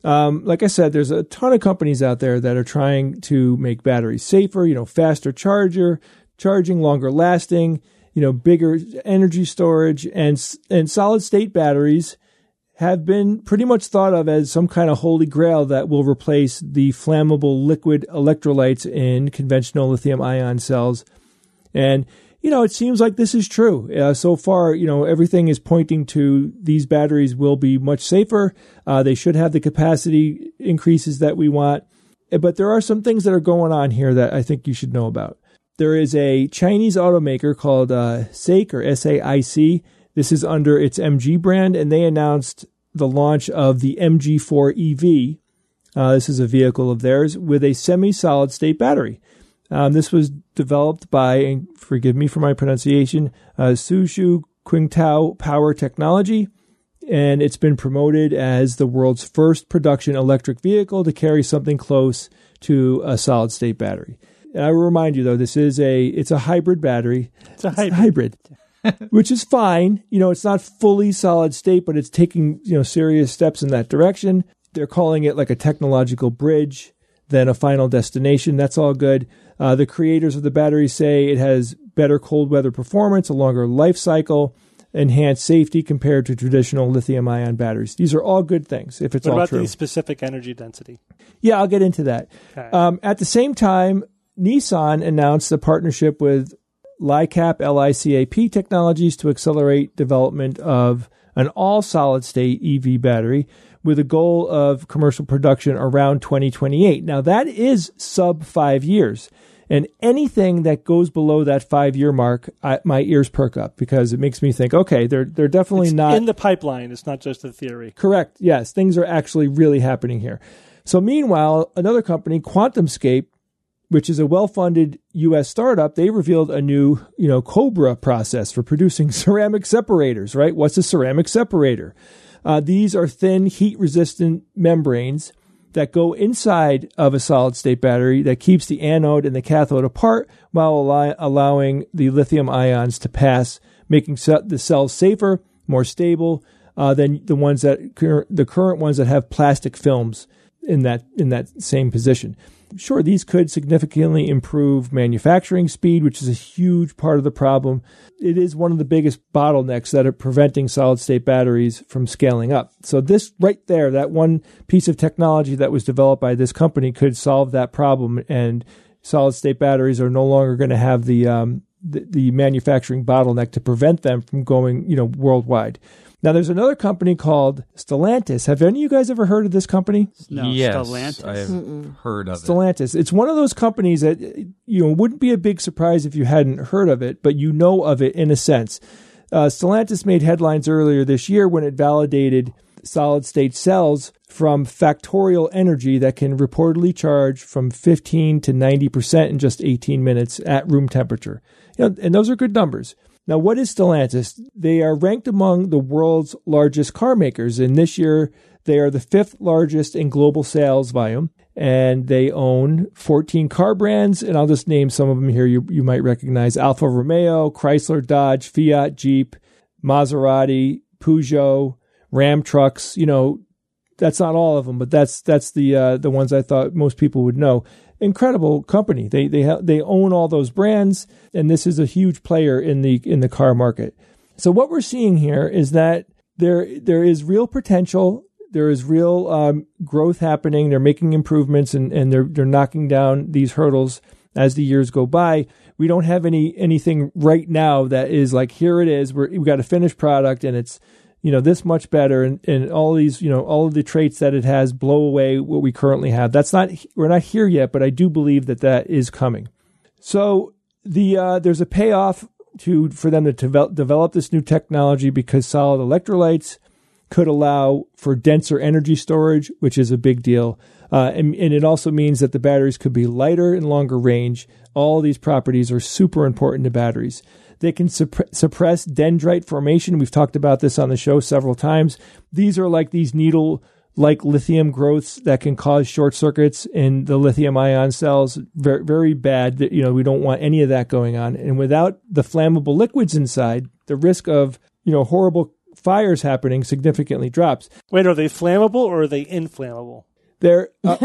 Um, like I said, there's a ton of companies out there that are trying to make batteries safer, you know, faster charger, charging, longer lasting, you know, bigger energy storage, and and solid state batteries have been pretty much thought of as some kind of holy grail that will replace the flammable liquid electrolytes in conventional lithium ion cells. And, you know, it seems like this is true. Uh, so far, you know, everything is pointing to these batteries will be much safer. Uh, they should have the capacity increases that we want. But there are some things that are going on here that I think you should know about. There is a Chinese automaker called uh, SAIC, or S A I C. This is under its M G brand, and they announced the launch of the M G four E V. Uh, this is a vehicle of theirs with a semi-solid state battery. Um, this was developed by, and forgive me for my pronunciation, uh, Suzhou Qingtao Power Technology, and it's been promoted as the world's first production electric vehicle to carry something close to a solid state battery. And I will remind you, though, this is a it's a hybrid battery. It's a hybrid. It's a hybrid. Which is fine. You know, it's not fully solid state, but it's taking, you know, serious steps in that direction. They're calling it like a technological bridge, then a final destination. That's all good. Uh, the creators of the battery say it has better cold weather performance, a longer life cycle, enhanced safety compared to traditional lithium ion batteries. These are all good things if it's what all about true. the specific energy density? Yeah, I'll get into that. Okay. Um, at the same time, Nissan announced a partnership with LiCAP, L I C A P Technologies to accelerate development of an all-solid-state E V battery with a goal of commercial production around twenty twenty-eight. Now, that is sub five years. And anything that goes below that five-year mark, I, my ears perk up because it makes me think, okay, they're they're definitely It's not in the pipeline. It's not just a theory. correct. Yes, things are actually really happening here. So meanwhile, another company, QuantumScape, which is a well-funded U S startup, they revealed a new, you know, Cobra process for producing ceramic separators, right? What's a ceramic separator? Uh, these are thin, heat-resistant membranes that go inside of a solid-state battery that keeps the anode and the cathode apart while allow- allowing the lithium ions to pass, making ce- the cells safer, more stable uh, than the ones that cur- the current ones that have plastic films in that in that same position. Sure, these could significantly improve manufacturing speed, which is a huge part of the problem. It is one of the biggest bottlenecks that are preventing solid-state batteries from scaling up. So this right there, that one piece of technology that was developed by this company could solve that problem, and solid-state batteries are no longer going to have the, um, the the manufacturing bottleneck to prevent them from going, you know, worldwide. Now, there's another company called Stellantis. Have any of you guys ever heard of this company? No, yes, Stellantis. I have heard of it. Stellantis. It's one of those companies that, you know, wouldn't be a big surprise if you hadn't heard of it, but you know of it in a sense. Uh, Stellantis made headlines earlier this year when it validated solid-state cells from Factorial Energy that can reportedly charge from fifteen to ninety percent in just eighteen minutes at room temperature. You know, and those are good numbers. Now, what is Stellantis? They are ranked among the world's largest car makers, and this year they are the fifth largest in global sales volume, and they own fourteen car brands, and I'll just name some of them here you, you might recognize: Alfa Romeo, Chrysler, Dodge, Fiat, Jeep, Maserati, Peugeot, Ram trucks. You know, that's not all of them, but that's that's the uh, the ones I thought most people would know. Incredible company. They they ha- they own all those brands, and this is a huge player in the in the car market. So what we're seeing here is that there there is real potential. There is real um, growth happening. They're making improvements, and, and they're they're knocking down these hurdles as the years go by. We don't have any anything right now that is like, here it is. We're, we've got a finished product, and it's, you know, this much better, and, and all these, you know, all of the traits that it has blow away what we currently have. That's not, we're not here yet, but I do believe that that is coming. So the uh, there's a payoff to for them to develop, develop this new technology, because solid electrolytes could allow for denser energy storage, which is a big deal. Uh, and, and it also means that the batteries could be lighter and longer range. All of these properties are super important to batteries. They can supp- suppress dendrite formation. We've talked about this on the show several times. These are like these needle-like lithium growths that can cause short circuits in the lithium-ion cells. Very, very bad. You know, we don't want any of that going on. And without the flammable liquids inside, the risk of, you know, horrible fires happening significantly drops. Wait, are they flammable or are they inflammable? They're uh,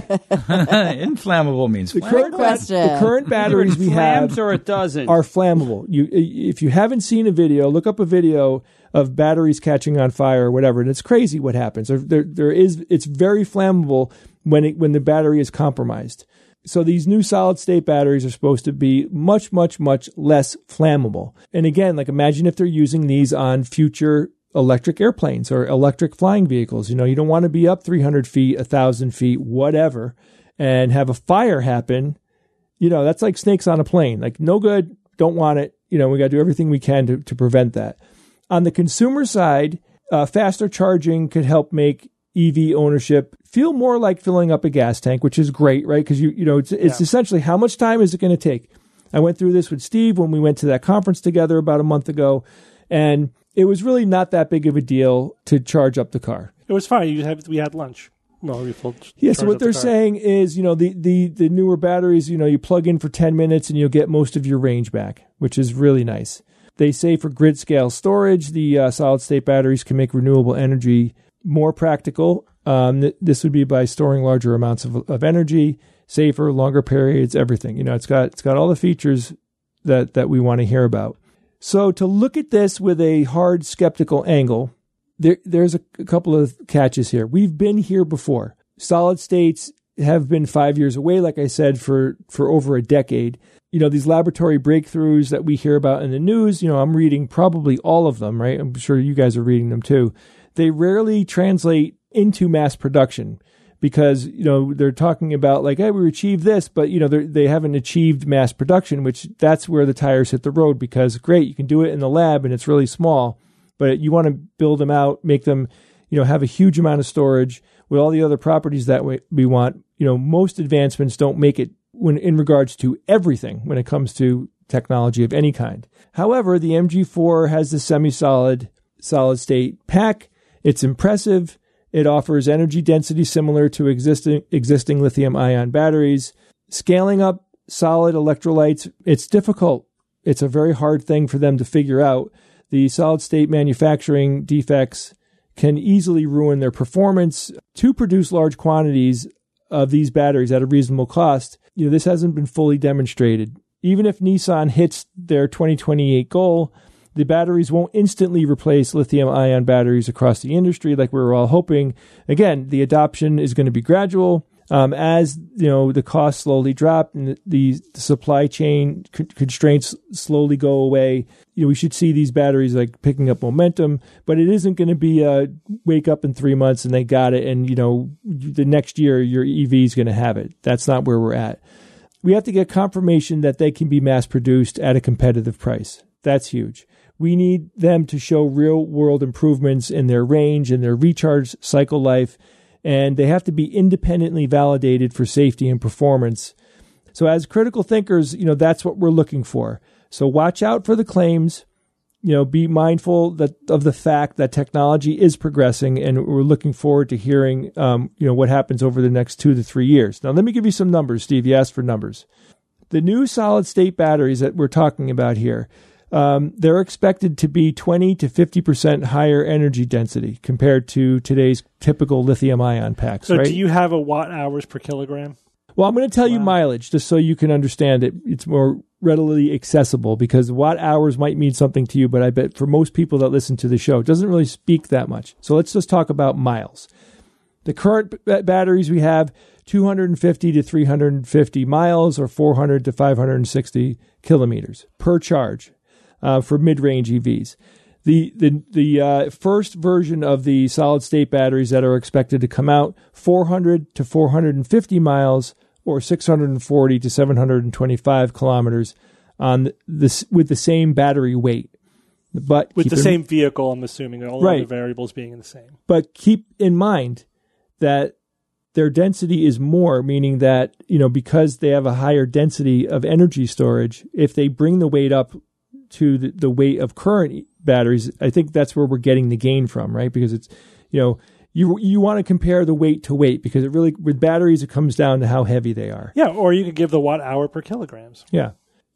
inflammable means the flammable. current, question. the current batteries we have or it doesn't. are flammable. You, if you haven't seen a video, look up a video of batteries catching on fire or whatever, and it's crazy what happens. There, there, there is. It's very flammable when it, when the battery is compromised. So these new solid state batteries are supposed to be much, much, much less flammable. And again, like imagine if they're using these on future electric airplanes or electric flying vehicles. You know, you don't want to be up three hundred feet, one thousand feet, whatever, and have a fire happen. You know, that's like snakes on a plane. Like, no good, don't want it. You know, we got to do everything we can to, to prevent that. On the consumer side, uh, faster charging could help make E V ownership feel more like filling up a gas tank, which is great, right? Because, you you know, it's, it's Yeah. essentially how much time is it going to take? I went through this with Steve when we went to that conference together about a month ago, and it was really not that big of a deal to charge up the car. It was fine. You have, we had lunch. Well, we full Yeah, charge so what up the they're car. saying is, you know, the, the, the newer batteries, you know, you plug in for ten minutes and you'll get most of your range back, which is really nice. They say for grid scale storage, the uh, solid state batteries can make renewable energy more practical. Um, th- this would be by storing larger amounts of, of energy, safer, longer periods, everything. You know, it's got it's got all the features that, that we want to hear about. So to look at this with a hard skeptical angle, there there's a, a couple of catches here. We've been here before. Solid states have been five years away, like I said, for, for over a decade. You know, these laboratory breakthroughs that we hear about in the news, you know, I'm reading probably all of them, right? I'm sure you guys are reading them too. They rarely translate into mass production because, you know, they're talking about like, hey, we achieved this, but, you know, they haven't achieved mass production, which that's where the tires hit the road because, great, you can do it in the lab and it's really small, but you want to build them out, make them, you know, have a huge amount of storage with all the other properties that way we want. You know, most advancements don't make it when in regards to everything when it comes to technology of any kind. However, the M G four has the semi-solid solid state pack. It's impressive. It offers energy density similar to existing existing lithium-ion batteries. Scaling up solid electrolytes, it's difficult. It's a very hard thing for them to figure out. The solid-state manufacturing defects can easily ruin their performance. To produce large quantities of these batteries at a reasonable cost, you know, this hasn't been fully demonstrated. Even if Nissan hits their twenty twenty-eight goal, the batteries won't instantly replace lithium-ion batteries across the industry like we were all hoping. Again, the adoption is going to be gradual. Um, as you know, the costs slowly drop and the, the, the supply chain c- constraints slowly go away. You know, we should see these batteries like picking up momentum, but it isn't going to be a wake up in three months and they got it, and you know, the next year your E V is going to have it. That's not where we're at. We have to get confirmation that they can be mass produced at a competitive price. That's huge. We need them to show real world improvements in their range and their recharge cycle life, and they have to be independently validated for safety and performance. So as critical thinkers, you know, that's what we're looking for. So watch out for the claims, you know, be mindful that of the fact that technology is progressing, and we're looking forward to hearing, um, you know, what happens over the next two to three years. Now, let me give you some numbers, Steve. You asked for numbers. The new solid state batteries that we're talking about here, Um, they're expected to be twenty to fifty percent higher energy density compared to today's typical lithium-ion packs, So right? do you have a watt hours per kilogram? Well, I'm going to tell you Wow. mileage just so you can understand it. It's more readily accessible because watt hours might mean something to you, but I bet for most people that listen to the show, it doesn't really speak that much. So let's just talk about miles. The current b- batteries we have, two hundred fifty to three hundred fifty miles or four hundred to five hundred sixty kilometers per charge. Uh, for mid-range E Vs. The the the uh, first version of the solid-state batteries that are expected to come out, four hundred to four hundred fifty miles or six hundred forty to seven hundred twenty-five kilometers on this with the same battery weight. But With keep the in- same vehicle, I'm assuming, all Right. other variables being the same. But keep in mind that their density is more, meaning that, you know, because they have a higher density of energy storage, if they bring the weight up to the, the weight of current batteries, I think that's where we're getting the gain from, right? Because it's, you know, you you want to compare the weight to weight because it really, with batteries, it comes down to how heavy they are. Yeah, or you could give the watt hour per kilograms. Yeah.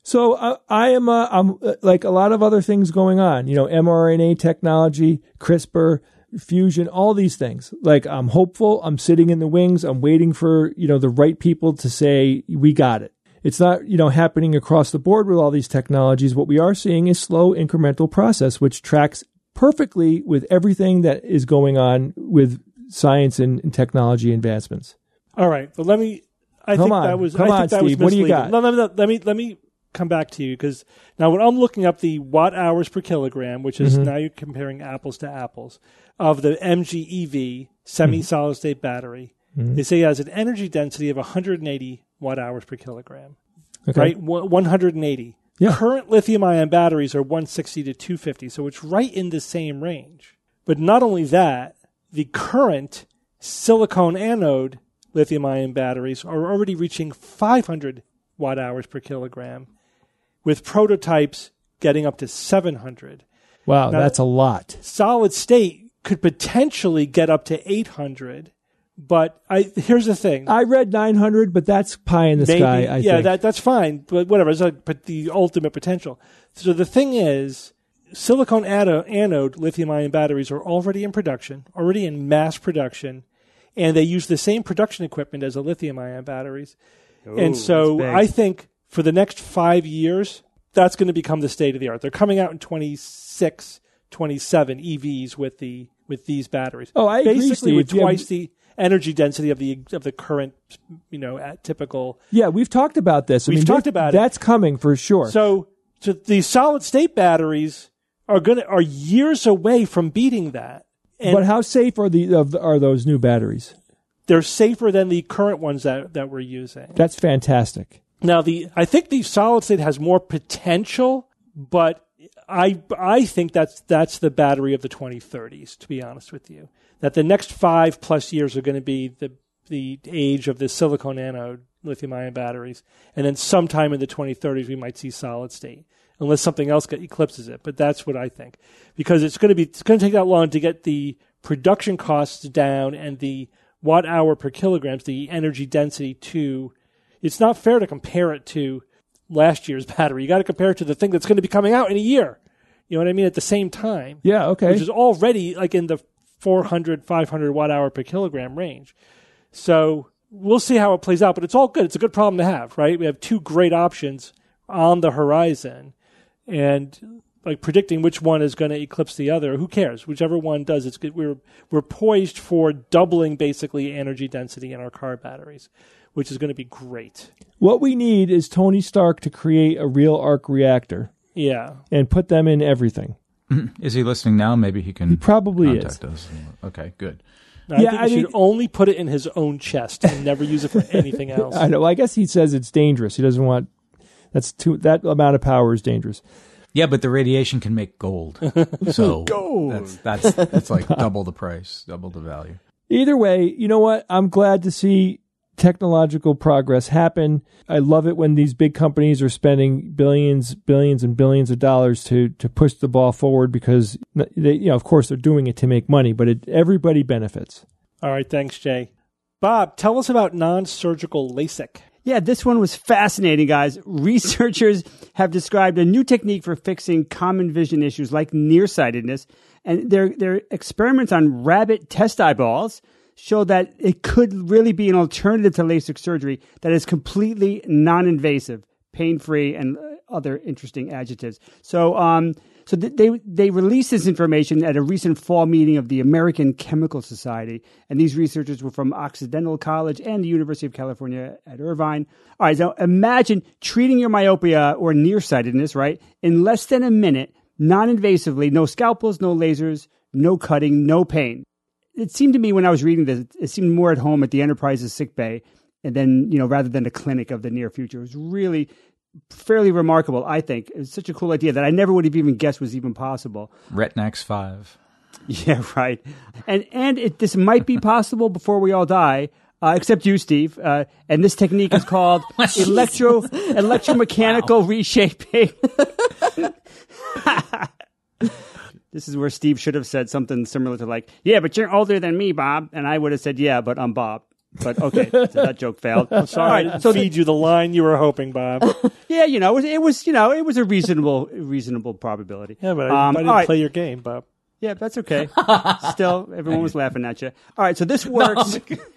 So uh, I am, uh, I'm uh, like a lot of other things going on, you know, mRNA technology, CRISPR, fusion, all these things. Like I'm hopeful. I'm sitting in the wings. I'm waiting for, you know, the right people to say, we got it. It's not, you know, happening across the board with all these technologies. What we are seeing is slow incremental process, which tracks perfectly with everything that is going on with science and, and technology advancements. All right. But let me, I Come think on. that was, Come I think on, that Steve. was What do you misleading. got? No, no, no, let me, let me come back to you because now when I'm looking up the watt hours per kilogram, which is Mm-hmm. now you're comparing apples to apples of the M G E V semi-solid state battery, Mm-hmm. they say it has an energy density of one hundred eighty watt hours per kilogram, Okay. right? One- one hundred eighty. Yeah. Current lithium-ion batteries are one sixty to two fifty, so it's right in the same range. But not only that, the current silicone anode lithium-ion batteries are already reaching five hundred watt hours per kilogram, with prototypes getting up to seven hundred. Wow, Now, that's a lot. Solid state could potentially get up to eight hundred, but I here's the thing. I read nine hundred, but that's pie in the Maybe, sky, I yeah, think. that that's fine, but whatever. It's like, but the ultimate potential. So the thing is, silicone anode, anode lithium-ion batteries are already in production, already in mass production, and they use the same production equipment as the lithium-ion batteries. and so that's big. I think for the next five years, that's going to become the state of the art. They're coming out in twenty-six, twenty-seven E Vs with the with these batteries. Oh, I agree, Basically, with Steve. Yeah. twice the energy density of the of the current, you know, at typical. Yeah, we've talked about this. I We've mean, talked that- about it. That's coming for sure. So, so these solid state batteries are going to are years away from beating that. And but how safe are the of, are those new batteries? they're safer than the current ones that, that we're using. That's fantastic. Now, the I think the solid state has more potential, but I I think that's that's the battery of the twenty thirties. To be honest with you, that the next five plus years are going to be the the age of the silicon anode lithium-ion batteries, and then sometime in the twenty thirties we might see solid state, unless something else get, eclipses it. But that's what I think, because it's going to be it's going to take that long to get the production costs down and the watt hour per kilograms, the energy density to. It's not fair to compare it to last year's battery. You got to compare it to the thing that's going to be coming out in a year. You know what I mean? At the same time. Yeah, okay. Which is already like in the four hundred, five hundred watt hour per kilogram range. So we'll see how it plays out, but it's all good. It's a good problem to have, right? We have two great options on the horizon, and like predicting which one is going to eclipse the other, who cares? Whichever one does, it's good. We're we're poised for doubling basically energy density in our car batteries, which is going to be great. What we need is Tony Stark to create a real arc reactor Yeah. and put them in everything. Is he listening now? Maybe he can He probably contact is. us. Okay, good. No, Yeah, I think I he mean- should only put it in his own chest and never use it for anything else. I know. I guess he says it's dangerous. He doesn't want that's too that amount of power is dangerous. Yeah, but the radiation can make gold. So Gold. that's that's that's like double the price, double the value. Either way, you know what? I'm glad to see technological progress happen. I love it when these big companies are spending billions, billions, and billions of dollars to to push the ball forward because they, you know, of course, they're doing it to make money, but it, everybody benefits. All right, thanks, Jay. Bob, tell us about non-surgical LASIK. Yeah, this one was fascinating, guys. Researchers have described a new technique for fixing common vision issues like nearsightedness, and their their experiments on rabbit test eyeballs show that it could really be an alternative to LASIK surgery that is completely non-invasive, pain-free, and other interesting adjectives. So, um, so th- they they released this information at a recent fall meeting of the American Chemical Society, and these researchers were from Occidental College and the University of California at Irvine. All right, so imagine treating your myopia or nearsightedness, right, in less than a minute, non-invasively, no scalpels, no lasers, no cutting, no pain. It seemed to me when I was reading this, it seemed more at home at the Enterprise's sick bay, and then, you know, rather than a clinic of the near future. It was really fairly remarkable, I think. It was such a cool idea that I never would have even guessed was even possible. Retinax five. Yeah, right. And and it, this might be possible before we all die, uh, except you, Steve. Uh, and this technique is called electro electromechanical reshaping. This is where Steve should have said something similar to like, yeah, but you're older than me, Bob. And I would have said, yeah, but I'm Bob. But okay, so that joke failed. Sorry, I didn't so feed you the line you were hoping, Bob. Yeah, you know, it was, it was you know, it was a reasonable, reasonable probability. Yeah, but I, Um, I didn't all right. play your game, Bob. Yeah, that's okay. Still, everyone was laughing at you. All right, so this works.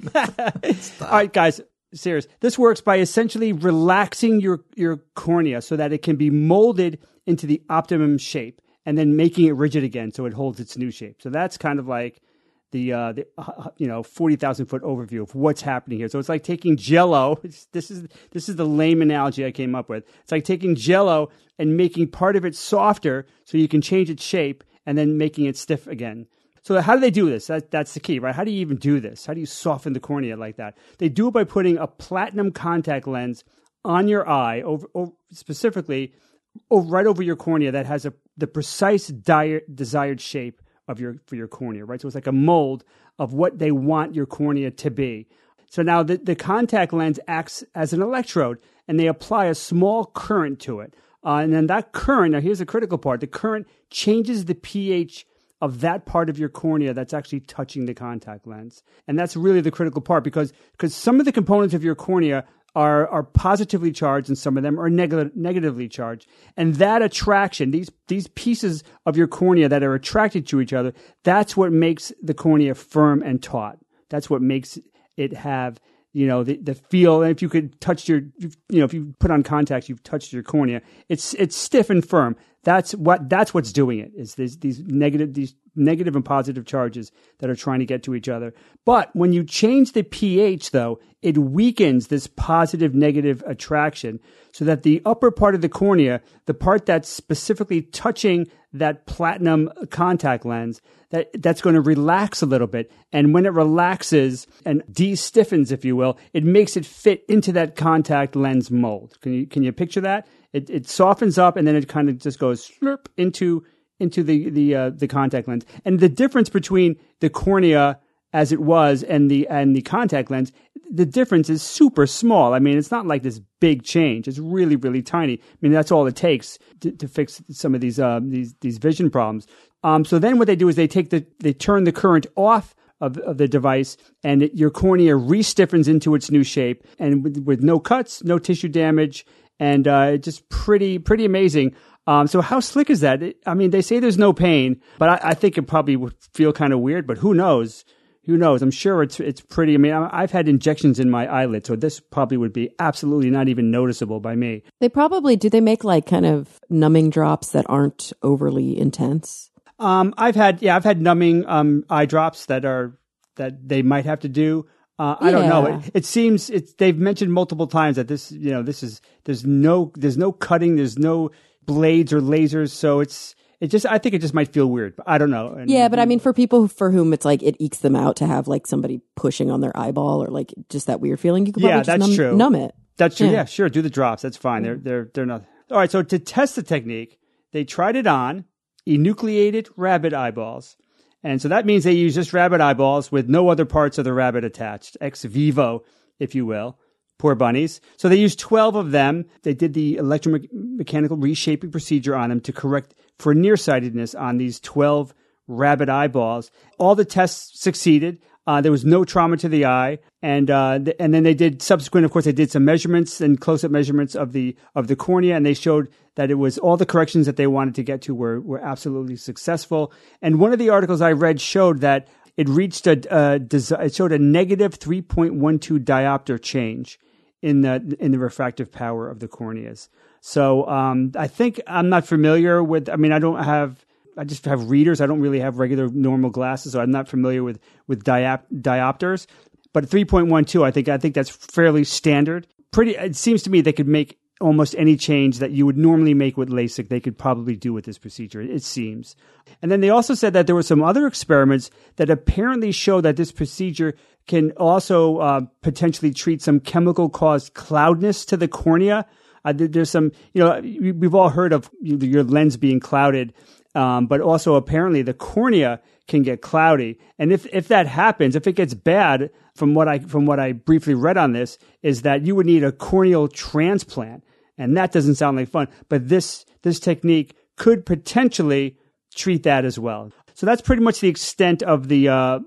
All right, guys, serious. This works by essentially relaxing your, your cornea so that it can be molded into the optimum shape and then making it rigid again so it holds its new shape. So that's kind of like the, uh, the uh, you know, forty thousand foot overview of what's happening here. So it's like taking Jell-O. It's, this is this is the lame analogy I came up with. It's like taking Jell-O and making part of it softer so you can change its shape and then making it stiff again. So how do they do this? That, that's the key, right? How do you even do this? How do you soften the cornea like that? They do it by putting a platinum contact lens on your eye, over, over specifically over, right over your cornea that has a the precise di- desired shape of your for your cornea, right? So it's like a mold of what they want your cornea to be. So now the, the contact lens acts as an electrode, and they apply a small current to it. Uh, and then that current, now here's the critical part, the current changes the pH of that part of your cornea that's actually touching the contact lens. And that's really the critical part because because some of the components of your cornea are are positively charged and some of them are neg- negatively charged. And that attraction, these these pieces of your cornea that are attracted to each other, that's what makes the cornea firm and taut. That's what makes it have, you know, the, the feel. And if you could touch your, you know, if you put on contacts, you've touched your cornea, it's it's stiff and firm. That's what that's what's doing it. Is these these negative these negative and positive charges that are trying to get to each other. But when you change the pH, though, it weakens this positive negative attraction, so that the upper part of the cornea, the part that's specifically touching that platinum contact lens, that that's going to relax a little bit. And when it relaxes and de-stiffens, if you will, it makes it fit into that contact lens mold. Can you can you picture that? It it softens up and then it kind of just goes slurp into into the the uh, the contact lens. And the difference between the cornea as it was and the and the contact lens, the difference is super small. I mean, it's not like this big change. It's really, really tiny. I mean, that's all it takes to, to fix some of these uh, these these vision problems. Um, so then what they do is they take the they turn the current off of, of the device, and it, your cornea re-stiffens into its new shape, and with, with no cuts, no tissue damage, and uh, just pretty pretty amazing. Um, so how slick is that? It, I mean, they say there's no pain, but I, I think it probably would feel kind of weird. But who knows? Who knows? I'm sure it's it's pretty. I mean, I've had injections in my eyelid, so this probably would be absolutely not even noticeable by me. They probably do. They make like kind of numbing drops that aren't overly intense. Um, I've had yeah, I've had numbing um, eye drops that are that they might have to do. Uh, I don't know. It, it seems it's they've mentioned multiple times that this you know this is there's no there's no cutting, there's no blades or lasers, so it's. It just, I think it just might feel weird, but I don't know. And, yeah, but I mean, for people for whom it's like it ekes them out to have like somebody pushing on their eyeball or like just that weird feeling, you could probably yeah, just that's numb, true. numb it. That's true. Yeah. Yeah. Sure. Do the drops. That's fine. They're they're they're not. All right. So to test the technique, they tried it on enucleated rabbit eyeballs, and so that means they use just rabbit eyeballs with no other parts of the rabbit attached, ex vivo, if you will. Poor bunnies. So they used twelve of them. They did the electromechanical reshaping procedure on them to correct for nearsightedness on these twelve rabbit eyeballs. All the tests succeeded. Uh, there was no trauma to the eye, and uh, th- and then they did subsequent. Of course, they did some measurements and close-up measurements of the of the cornea, and they showed that it was all the corrections that they wanted to get to were were absolutely successful. And one of the articles I read showed that it reached a uh, desi- it showed a negative three point one two diopter change in the in the refractive power of the corneas. So um, I think I'm not familiar with. I mean, I don't have. I just have readers. I don't really have regular normal glasses, so I'm not familiar with with diop- diopters. But three point one two, I think I think that's fairly standard. Pretty. It seems to me they could make almost any change that you would normally make with LASIK. They could probably do with this procedure. It seems. And then they also said that there were some other experiments that apparently show that this procedure can also uh, potentially treat some chemical-caused cloudness to the cornea. Uh, there's some, you know, we've all heard of your lens being clouded, um, but also apparently the cornea can get cloudy. And if if that happens, if it gets bad, from what I from what I briefly read on this, is that you would need a corneal transplant, and that doesn't sound like fun. But this this technique could potentially treat that as well. So that's pretty much the extent of the uh, of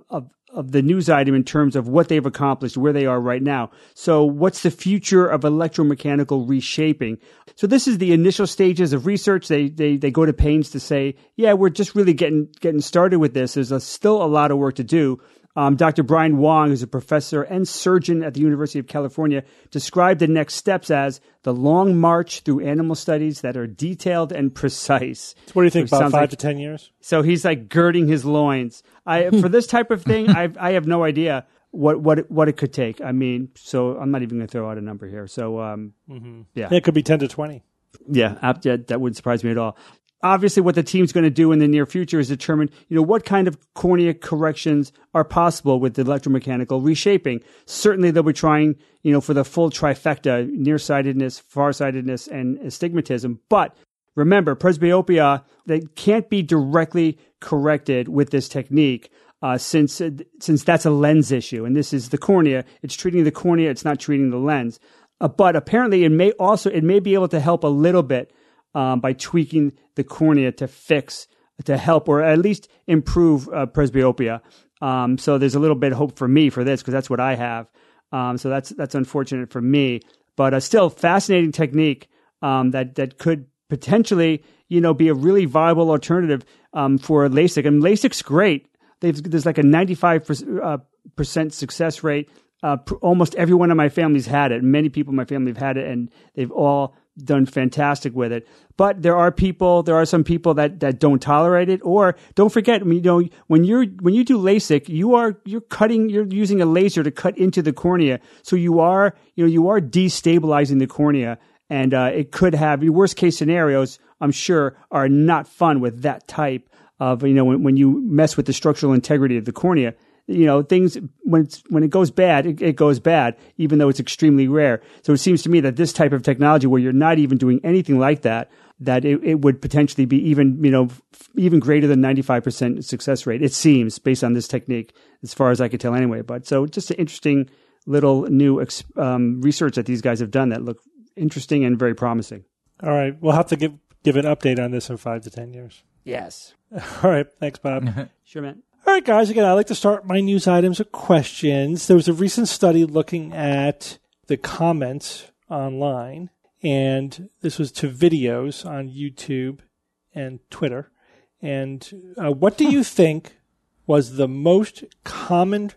of the news item in terms of what they've accomplished, where they are right now. So what's the future of electromechanical reshaping? So this is the initial stages of research. They they they go to pains to say, yeah, we're just really getting getting started with this. There's a, still a lot of work to do. Um, Doctor Brian Wong, who's a professor and surgeon at the University of California, described the next steps as the long march through animal studies that are detailed and precise. So what do you think, Which about sounds five like- to ten years? So he's like girding his loins. I for this type of thing, I I have no idea what what it, what it could take. I mean, so I'm not even going to throw out a number here. So um, yeah, It could be ten to twenty. yeah, ab- yeah, that wouldn't surprise me at all. Obviously, what the team's going to do in the near future is determine, you know, what kind of cornea corrections are possible with the electromechanical reshaping. Certainly, they'll be trying, you know, for the full trifecta: nearsightedness, farsightedness, and astigmatism. But remember, presbyopia, they can't be directly corrected with this technique, uh, since uh, since that's a lens issue, and this is the cornea. It's treating the cornea; it's not treating the lens. Uh, but apparently, it may also it may be able to help a little bit. Um, by tweaking the cornea to fix, to help, or at least improve uh, presbyopia. Um, so there's a little bit of hope for me for this because that's what I have. Um, so that's that's unfortunate for me, but uh, still fascinating technique um, that that could potentially, you know, be a really viable alternative um, for LASIK. And LASIK's great. They've, there's like a ninety-five percent, uh, percent success rate. Uh, pr- almost everyone in my family's had it. Many people in my family have had it, and they've all done fantastic with it. But there are people, there are some people that, that don't tolerate it. Or don't forget, you know, when you're when you do LASIK, you are you're cutting, you're using a laser to cut into the cornea. So you are, you know, you are destabilizing the cornea, and uh, it could have your worst case scenarios. I'm sure are not fun with that type of, you know, when, when you mess with the structural integrity of the cornea. You know, things, when it's, when it goes bad, it, it goes bad, even though it's extremely rare. So it seems to me that this type of technology where you're not even doing anything like that, that it, it would potentially be even, you know, f- even greater than ninety-five percent success rate. It seems, based on this technique, as far as I could tell anyway. But so just an interesting little new ex- um, research that these guys have done that look interesting and very promising. All right. We'll have to give, give an update on this in five to ten years. Yes. All right. Thanks, Bob. Sure, man. All right, guys. Again, I like to start my news items with questions. There was a recent study looking at the comments online, and this was to videos on YouTube and Twitter. And uh, what do you think was the most common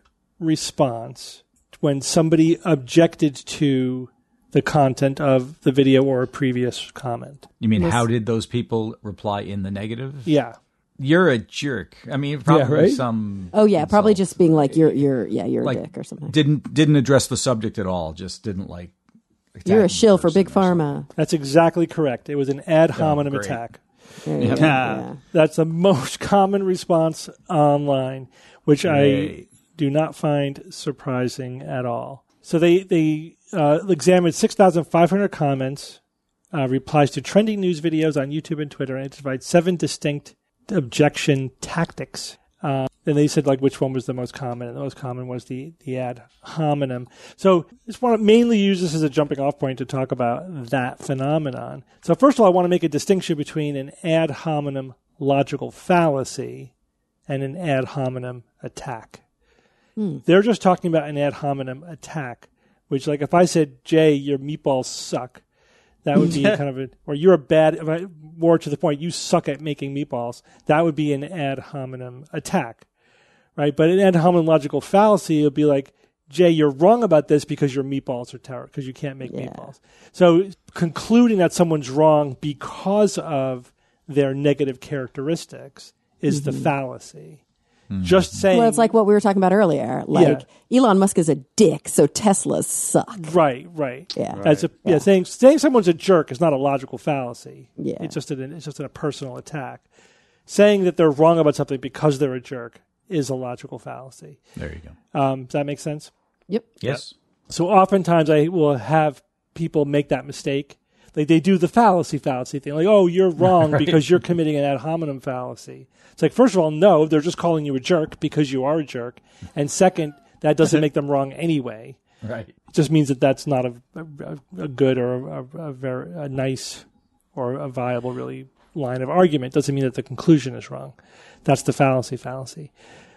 response when somebody objected to the content of the video or a previous comment? You mean, how did those people reply in the negative? Yeah. You're a jerk. I mean, probably Yeah, right? some. Oh yeah, probably insult. just being like you're you're yeah you're Like, a dick or something. Didn't didn't address the subject at all. Just didn't like. You're a attacking shill the for person big or something. pharma. That's exactly correct. It was an ad hominem great. attack. There you go. Yeah. Yeah. That's the most common response online, which I Yay. do not find surprising at all. So they they uh, examined six thousand five hundred comments, uh, replies to trending news videos on YouTube and Twitter, and identified seven distinct objection tactics. Uh, and they said like which one was the most common, and the most common was the, the ad hominem. So I just want to mainly use this as a jumping off point to talk about that phenomenon. So first of all, I want to make a distinction between an ad hominem logical fallacy and an ad hominem attack. Hmm. They're just talking about an ad hominem attack, which like if I said, Jay, your meatballs suck, that would be kind of a, or you're a bad, if I, more to the point, you suck at making meatballs. That would be an ad hominem attack, right? But an ad hominem logical fallacy would be like, Jay, you're wrong about this because your meatballs are terrible, because you can't make Yeah. meatballs. So concluding that someone's wrong because of their negative characteristics is the fallacy. Just saying. Well, it's like what we were talking about earlier. Like Elon Musk is a dick, so Teslas suck. Right, right. Yeah. As a, yeah. saying saying someone's a jerk is not a logical fallacy. Yeah. It's just an it's just a personal attack. Saying that they're wrong about something because they're a jerk is a logical fallacy. There you go. Um, does that make sense? Yep. Yes. So oftentimes I will have people make that mistake. Like they do the fallacy fallacy thing. Like, oh, you're wrong Right. because you're committing an ad hominem fallacy. It's like, first of all, no, they're just calling you a jerk because you are a jerk. And second, that doesn't make them wrong anyway. Right. It just means that that's not a, a, a good or a, a very a nice or a viable really line of argument. Doesn't mean that the conclusion is wrong. That's the fallacy fallacy.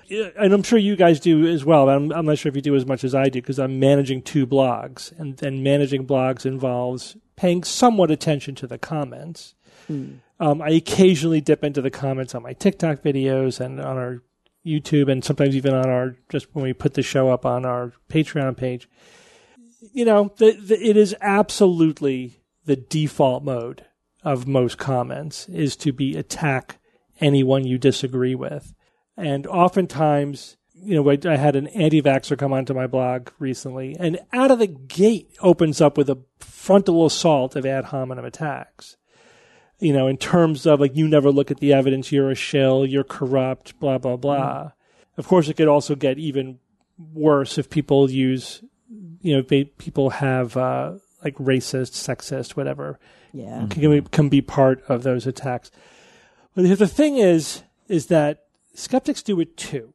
And I'm sure you guys do as well. I'm, I'm not sure if you do as much as I do because I'm managing two blogs, and, and managing blogs involves paying somewhat attention to the comments. Mm. Um, I occasionally dip into the comments on my TikTok videos and on our YouTube, and sometimes even on our, just when we put the show up on our Patreon page. You know, the, the, it is absolutely the default mode of most comments is to be attack anyone you disagree with. And oftentimes, you know, I had an anti-vaxxer come onto my blog recently, and out of the gate opens up with a frontal assault of ad hominem attacks. You know, in terms of like, you never look at the evidence, you're a shill, you're corrupt, blah, blah, blah. Mm. Of course, it could also get even worse if people use, you know, they, people have uh, like racist, sexist, whatever. Yeah. Can, can be part of those attacks. But the thing is, is that skeptics do it too.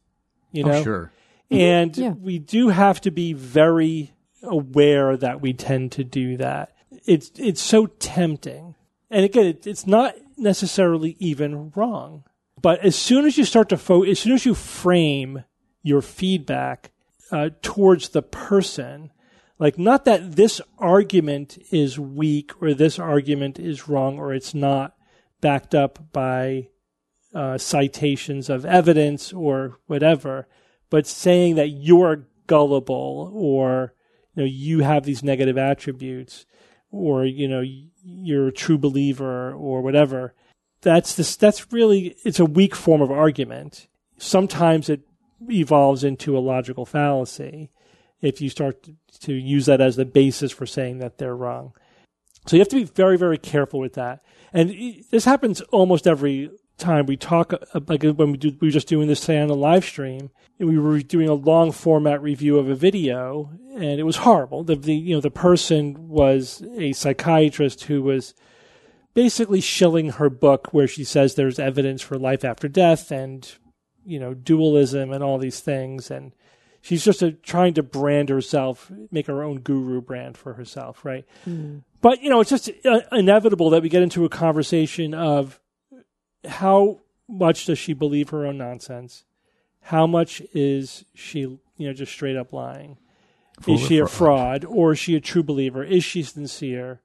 You know? Oh, sure. And yeah. we do have to be very aware that we tend to do that. It's it's so tempting. And again, it, it's not necessarily even wrong. But as soon as you start to fo- as soon as you frame your feedback uh, towards the person, like not that this argument is weak or this argument is wrong or it's not backed up by uh, citations of evidence or whatever, but saying that you're gullible or you know you have these negative attributes or you know you're a true believer or whatever. That's this. That's really it's a weak form of argument. Sometimes it evolves into a logical fallacy if you start to use that as the basis for saying that they're wrong. So you have to be very, very careful with that. And this happens almost every time we talk, like when we, do, we were just doing this today on the live stream, and we were doing a long format review of a video, and it was horrible. The, the you know the person was a psychiatrist who was basically shilling her book where she says there's evidence for life after death and, you know, dualism and all these things. And she's just a, trying to brand herself, make her own guru brand for herself, right? Mm. But, you know, it's just uh, inevitable that we get into a conversation of how much does she believe her own nonsense? How much is she, you know, just straight up lying? Full is she a fraud or is she a true believer? Is she sincere?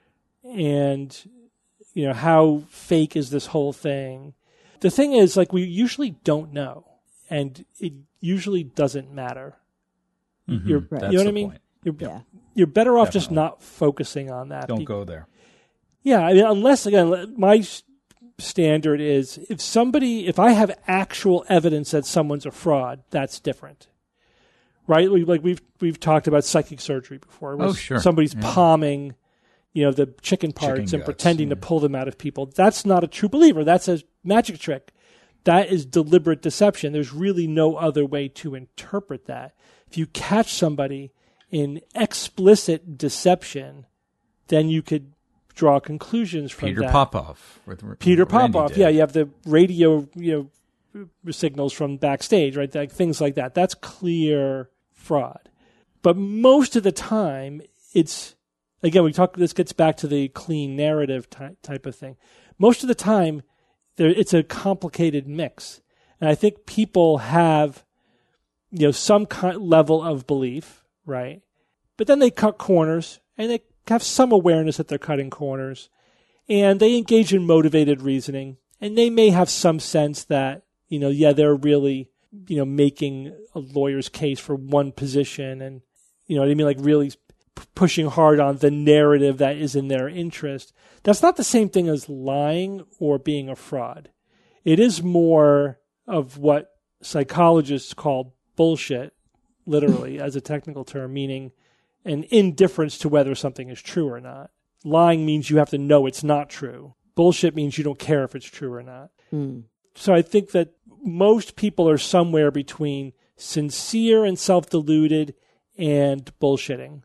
And, you know, how fake is this whole thing? The thing is, like, we usually don't know, and it usually doesn't matter. Mm-hmm. You're, That's you know what the I mean? point. You're, yeah. you're better off Definitely. just not focusing on that. Don't Be- go there. Yeah, I mean, unless, again, my standard is if somebody, if I have actual evidence that someone's a fraud, that's different. Right? We, like we've we've talked about psychic surgery before. Oh, sure. Somebody's yeah. palming, you know, the chicken parts Chicken and guts, pretending yeah. to pull them out of people. That's not a true believer. That's a magic trick. That is deliberate deception. There's really no other way to interpret that. If you catch somebody in explicit deception, then you could draw conclusions from Peter that. Popoff. With, Peter Randy Popoff. did. Yeah, you have the radio, you know, signals from backstage, right? Like things like that. That's clear fraud. But most of the time, it's again we talk. This gets back to the clean narrative ty- type of thing. Most of the time, there it's a complicated mix, and I think people have, you know, some kind level of belief, right? But then they cut corners, and they have some awareness that they're cutting corners, and they engage in motivated reasoning, and they may have some sense that, you know, yeah, they're really, you know, making a lawyer's case for one position, and, you know what I mean, like really p- pushing hard on the narrative that is in their interest. That's not the same thing as lying or being a fraud. It is more of what psychologists call bullshit, literally, as a technical term, meaning an indifference to whether something is true or not. Lying means you have to know it's not true. Bullshit means you don't care if it's true or not. Mm. So I think that most people are somewhere between sincere and self-deluded and bullshitting,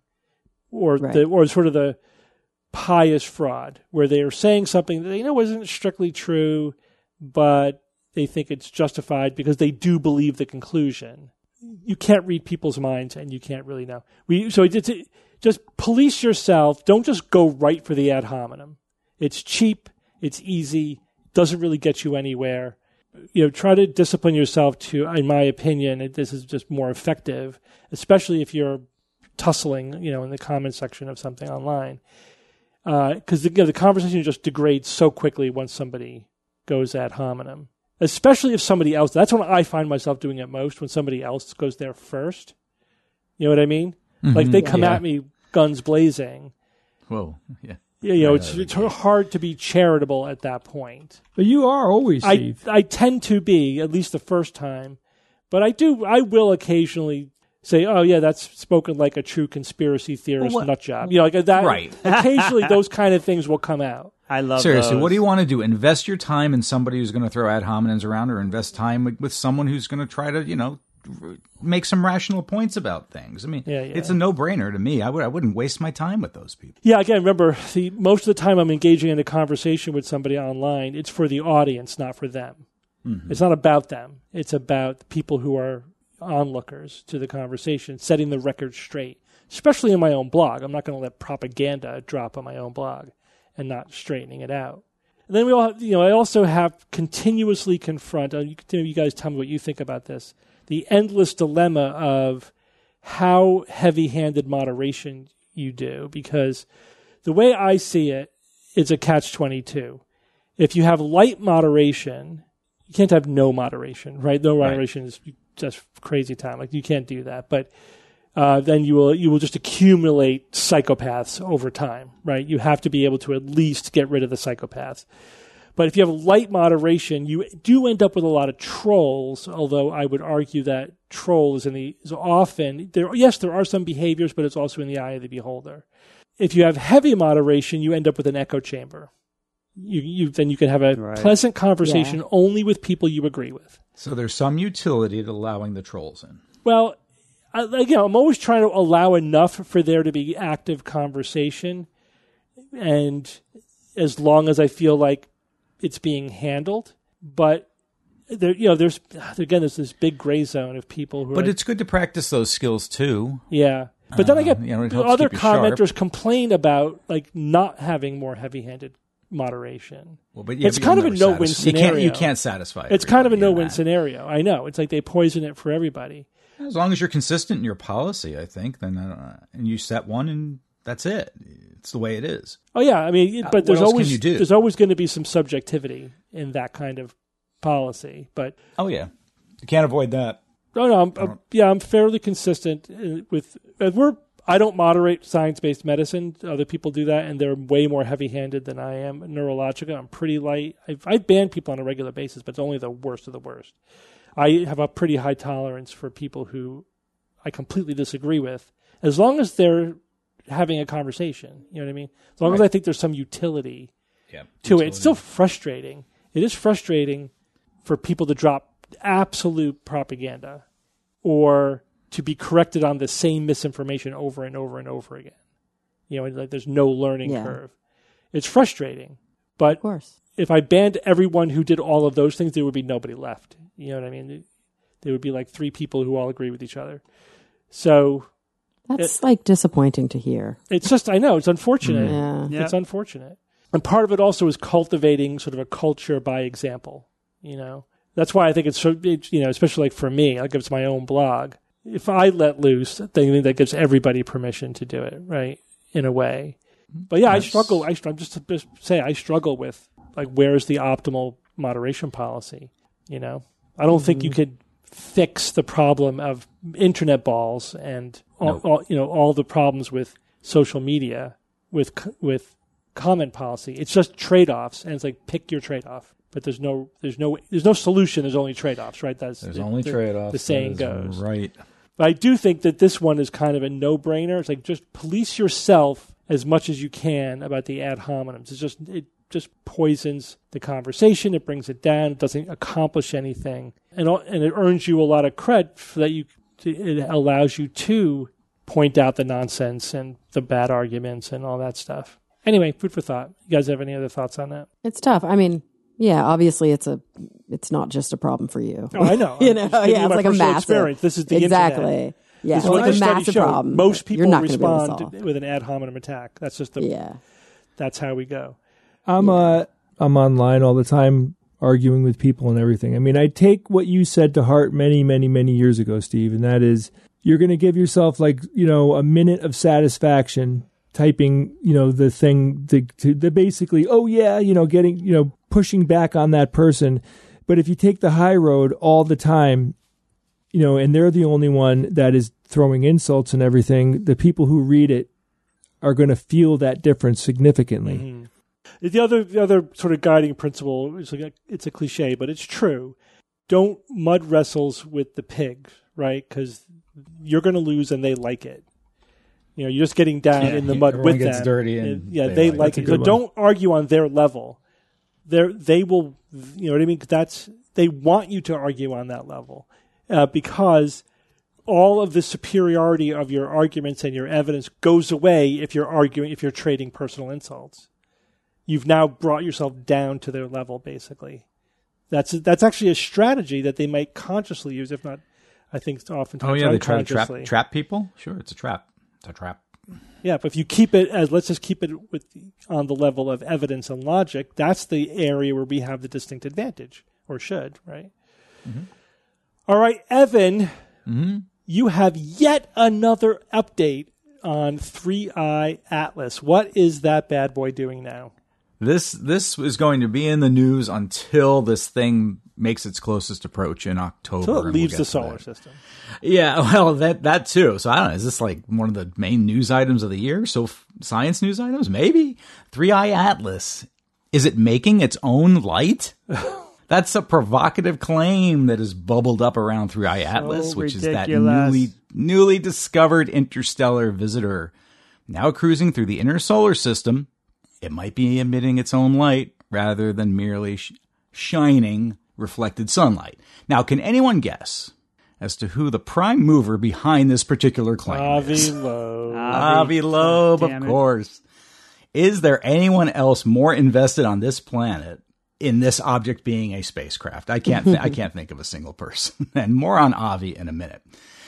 or Right. the or sort of the pious fraud, where they are saying something that they know isn't strictly true, but they think it's justified because they do believe the conclusion. You can't read people's minds, and you can't really know. We so it's, it, just police yourself. Don't just go right for the ad hominem. It's cheap. It's easy. Doesn't really get you anywhere. you know, try to discipline yourself to, in my opinion, this is just more effective, especially if you're tussling, you know, in the comment section of something online. Because uh, the, you know, the conversation just degrades so quickly once somebody goes ad hominem. Especially if somebody else, that's when I find myself doing it most, when somebody else goes there first. You know what I mean? Mm-hmm. Like they come yeah. at me guns blazing. Whoa, yeah. You know, it's, it's hard to be charitable at that point. But you are always, Steve. I, I tend to be, at least the first time. But I do, I will occasionally say, oh, yeah, that's spoken like a true conspiracy theorist well, nut job. You know, like that. Right. Occasionally those kind of things will come out. I love Seriously, those. What do you want to do? Invest your time in somebody who's going to throw ad hominems around, or invest time with, with someone who's going to try to, you know, make some rational points about things. I mean, yeah, yeah. it's a no-brainer to me. I would I wouldn't waste my time with those people. Yeah, again, remember, the, most of the time I'm engaging in a conversation with somebody online, it's for the audience, not for them. Mm-hmm. It's not about them. It's about the people who are onlookers to the conversation, setting the record straight, especially in my own blog. I'm not going to let propaganda drop on my own blog and not straightening it out. And then we all, have, you know, I also have continuously confront, uh, you, you guys tell me what you think about this, the endless dilemma of how heavy-handed moderation you do, because the way I see it, it's a catch twenty-two. If you have light moderation, you can't have no moderation, right? No moderation right. is just crazy time. Like you can't do that. But uh, then you will you will just accumulate psychopaths over time, right? You have to be able to at least get rid of the psychopaths. But if you have light moderation, you do end up with a lot of trolls, although I would argue that troll is in the is often there yes, there are some behaviors, but it's also in the eye of the beholder. If you have heavy moderation, you end up with an echo chamber. You, you then you can have a right. pleasant conversation yeah. only with people you agree with. So there's some utility to allowing the trolls in. Well, I, you know, I'm always trying to allow enough for there to be active conversation, and as long as I feel like it's being handled, but there, you know, there's again, there's this big gray zone of people who. But are, it's good to practice those skills too. Yeah, but then uh, I get you know, other commenters sharp. complain about like not having more heavy-handed moderation. Well, but yeah, it's but kind of a no-win satisfy. scenario. You can't, you can't satisfy. It's kind of a no-win that. scenario. I know. It's like they poison it for everybody. As long as you're consistent in your policy, I think, then uh, and you set one, and that's it. It's the way it is. Oh yeah, I mean, but uh, there's what else always can you do? there's always going to be some subjectivity in that kind of policy. But oh yeah, you can't avoid that. No, no, I'm, I'm, yeah, I'm fairly consistent with. We're I don't moderate science-based medicine. Other people do that, and they're way more heavy-handed than I am. Neurologica, I'm pretty light. I, I ban people on a regular basis, but it's only the worst of the worst. I have a pretty high tolerance for people who I completely disagree with, as long as they're having a conversation. You know what I mean? As long right. as I think there's some utility yeah, to utility. it. It's still frustrating. It is frustrating for people to drop absolute propaganda or to be corrected on the same misinformation over and over and over again. You know, like there's no learning yeah. curve. It's frustrating. But of course. If I banned everyone who did all of those things, there would be nobody left. You know what I mean? There would be like three people who all agree with each other. So that's it, like disappointing to hear. It's just, I know, it's unfortunate. Yeah. It's yeah. unfortunate. And part of it also is cultivating sort of a culture by example, you know? That's why I think it's so, you know, especially like for me, like if it's my own blog, if I let loose, then that gives everybody permission to do it, right? In a way. But yeah, That's... I struggle. I struggle, just to just say, I struggle with like, where's the optimal moderation policy? You know, I don't mm-hmm. think you could fix the problem of internet balls and all, nope. all, you know, all the problems with social media with with comment policy. It's just trade-offs, and it's like pick your trade-off. But there's no, there's no, there's no solution. There's only trade-offs, right? That's there's the, only the, trade-offs. The saying goes, right? But I do think that this one is kind of a no-brainer. It's like just police yourself as much as you can about the ad hominems. It's just it just poisons the conversation. It brings it down. It doesn't accomplish anything, and and it earns you a lot of credit for that. You it allows you to point out the nonsense and the bad arguments and all that stuff. Anyway, food for thought. You guys have any other thoughts on that? It's tough. I mean. Yeah, obviously it's a, it's not just a problem for you. Oh, I know. you know, yeah, it's like a massive experience. This is the exactly. internet. Yeah, this it's like a massive showed. problem. Most people not respond with an ad hominem attack. That's just the. Yeah. That's how we go. I'm uh I'm online all the time arguing with people and everything. I mean, I take what you said to heart many, many, many years ago, Steve, and that is you're going to give yourself like, you know, a minute of satisfaction typing, you know, the thing, the, to, the basically, oh yeah, you know, getting, you know, pushing back on that person. But if you take the high road all the time, you know, and they're the only one that is throwing insults and everything, the people who read it are going to feel that difference significantly. Mm-hmm. The other, the other sort of guiding principle is like a, it's a cliche, but it's true. Don't mud wrestles with the pig, right? Because you're going to lose, and they like it. You know, you're just getting down yeah, in the mud with gets them. dirty, and, and yeah, they, they like, like it. So one. don't argue on their level. They they will, you know what I mean? That's they want you to argue on that level uh, because all of the superiority of your arguments and your evidence goes away if you're arguing, if you're trading personal insults. You've now brought yourself down to their level, basically. That's that's actually a strategy that they might consciously use, if not, I think, oftentimes oh yeah, they try to trap, unconsciously. trap people. Sure, it's a trap. It's a trap. Yeah, but if you keep it as, let's just keep it with on the level of evidence and logic, that's the area where we have the distinct advantage, or should, right? Mm-hmm. All right, Evan, mm-hmm. you have yet another update on three I Atlas. What is that bad boy doing now? This this is going to be in the news until this thing makes its closest approach in October. Until it and leaves we'll the solar system. Yeah, well, that that too. So I don't know. Is this like one of the main news items of the year? So f- science news items? Maybe. three I Atlas. Is it making its own light? That's a provocative claim that has bubbled up around three I Atlas, so which ridiculous. is that newly newly discovered interstellar visitor. Now cruising through the inner solar system, it might be emitting its own light rather than merely sh- shining reflected sunlight. Now, can anyone guess as to who the prime mover behind this particular claim Avi is? Loeb. Avi Loeb, Damn of it. course. Is there anyone else more invested on this planet in this object being a spacecraft? I can't. Th- I can't think of a single person. And more on Avi in a minute.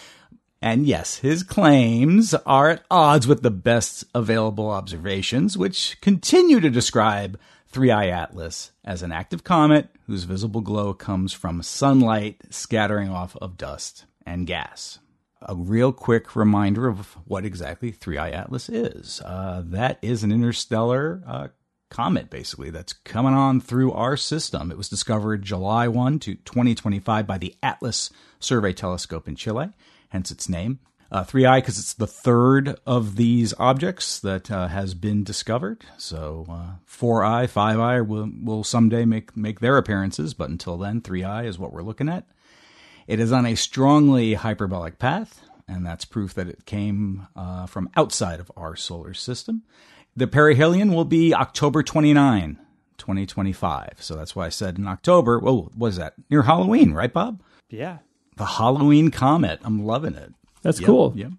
And yes, his claims are at odds with the best available observations, which continue to describe three I Atlas as an active comet whose visible glow comes from sunlight scattering off of dust and gas. A real quick reminder of what exactly three I Atlas is. Uh, that is an interstellar uh, comet, basically, that's coming on through our system. It was discovered July first to twenty twenty-five by the Atlas Survey Telescope in Chile, hence its name. Uh, three I because it's the third of these objects that uh, has been discovered. So uh, four I, five I will, will someday make, make their appearances, but until then, three I is what we're looking at. It is on a strongly hyperbolic path, and that's proof that it came uh, from outside of our solar system. The perihelion will be October twenty-ninth, twenty twenty-five. So that's why I said in October. Whoa, what is that? Near Halloween, right, Bob? Yeah. The Halloween comet. I'm loving it. That's Yep, cool. Yep.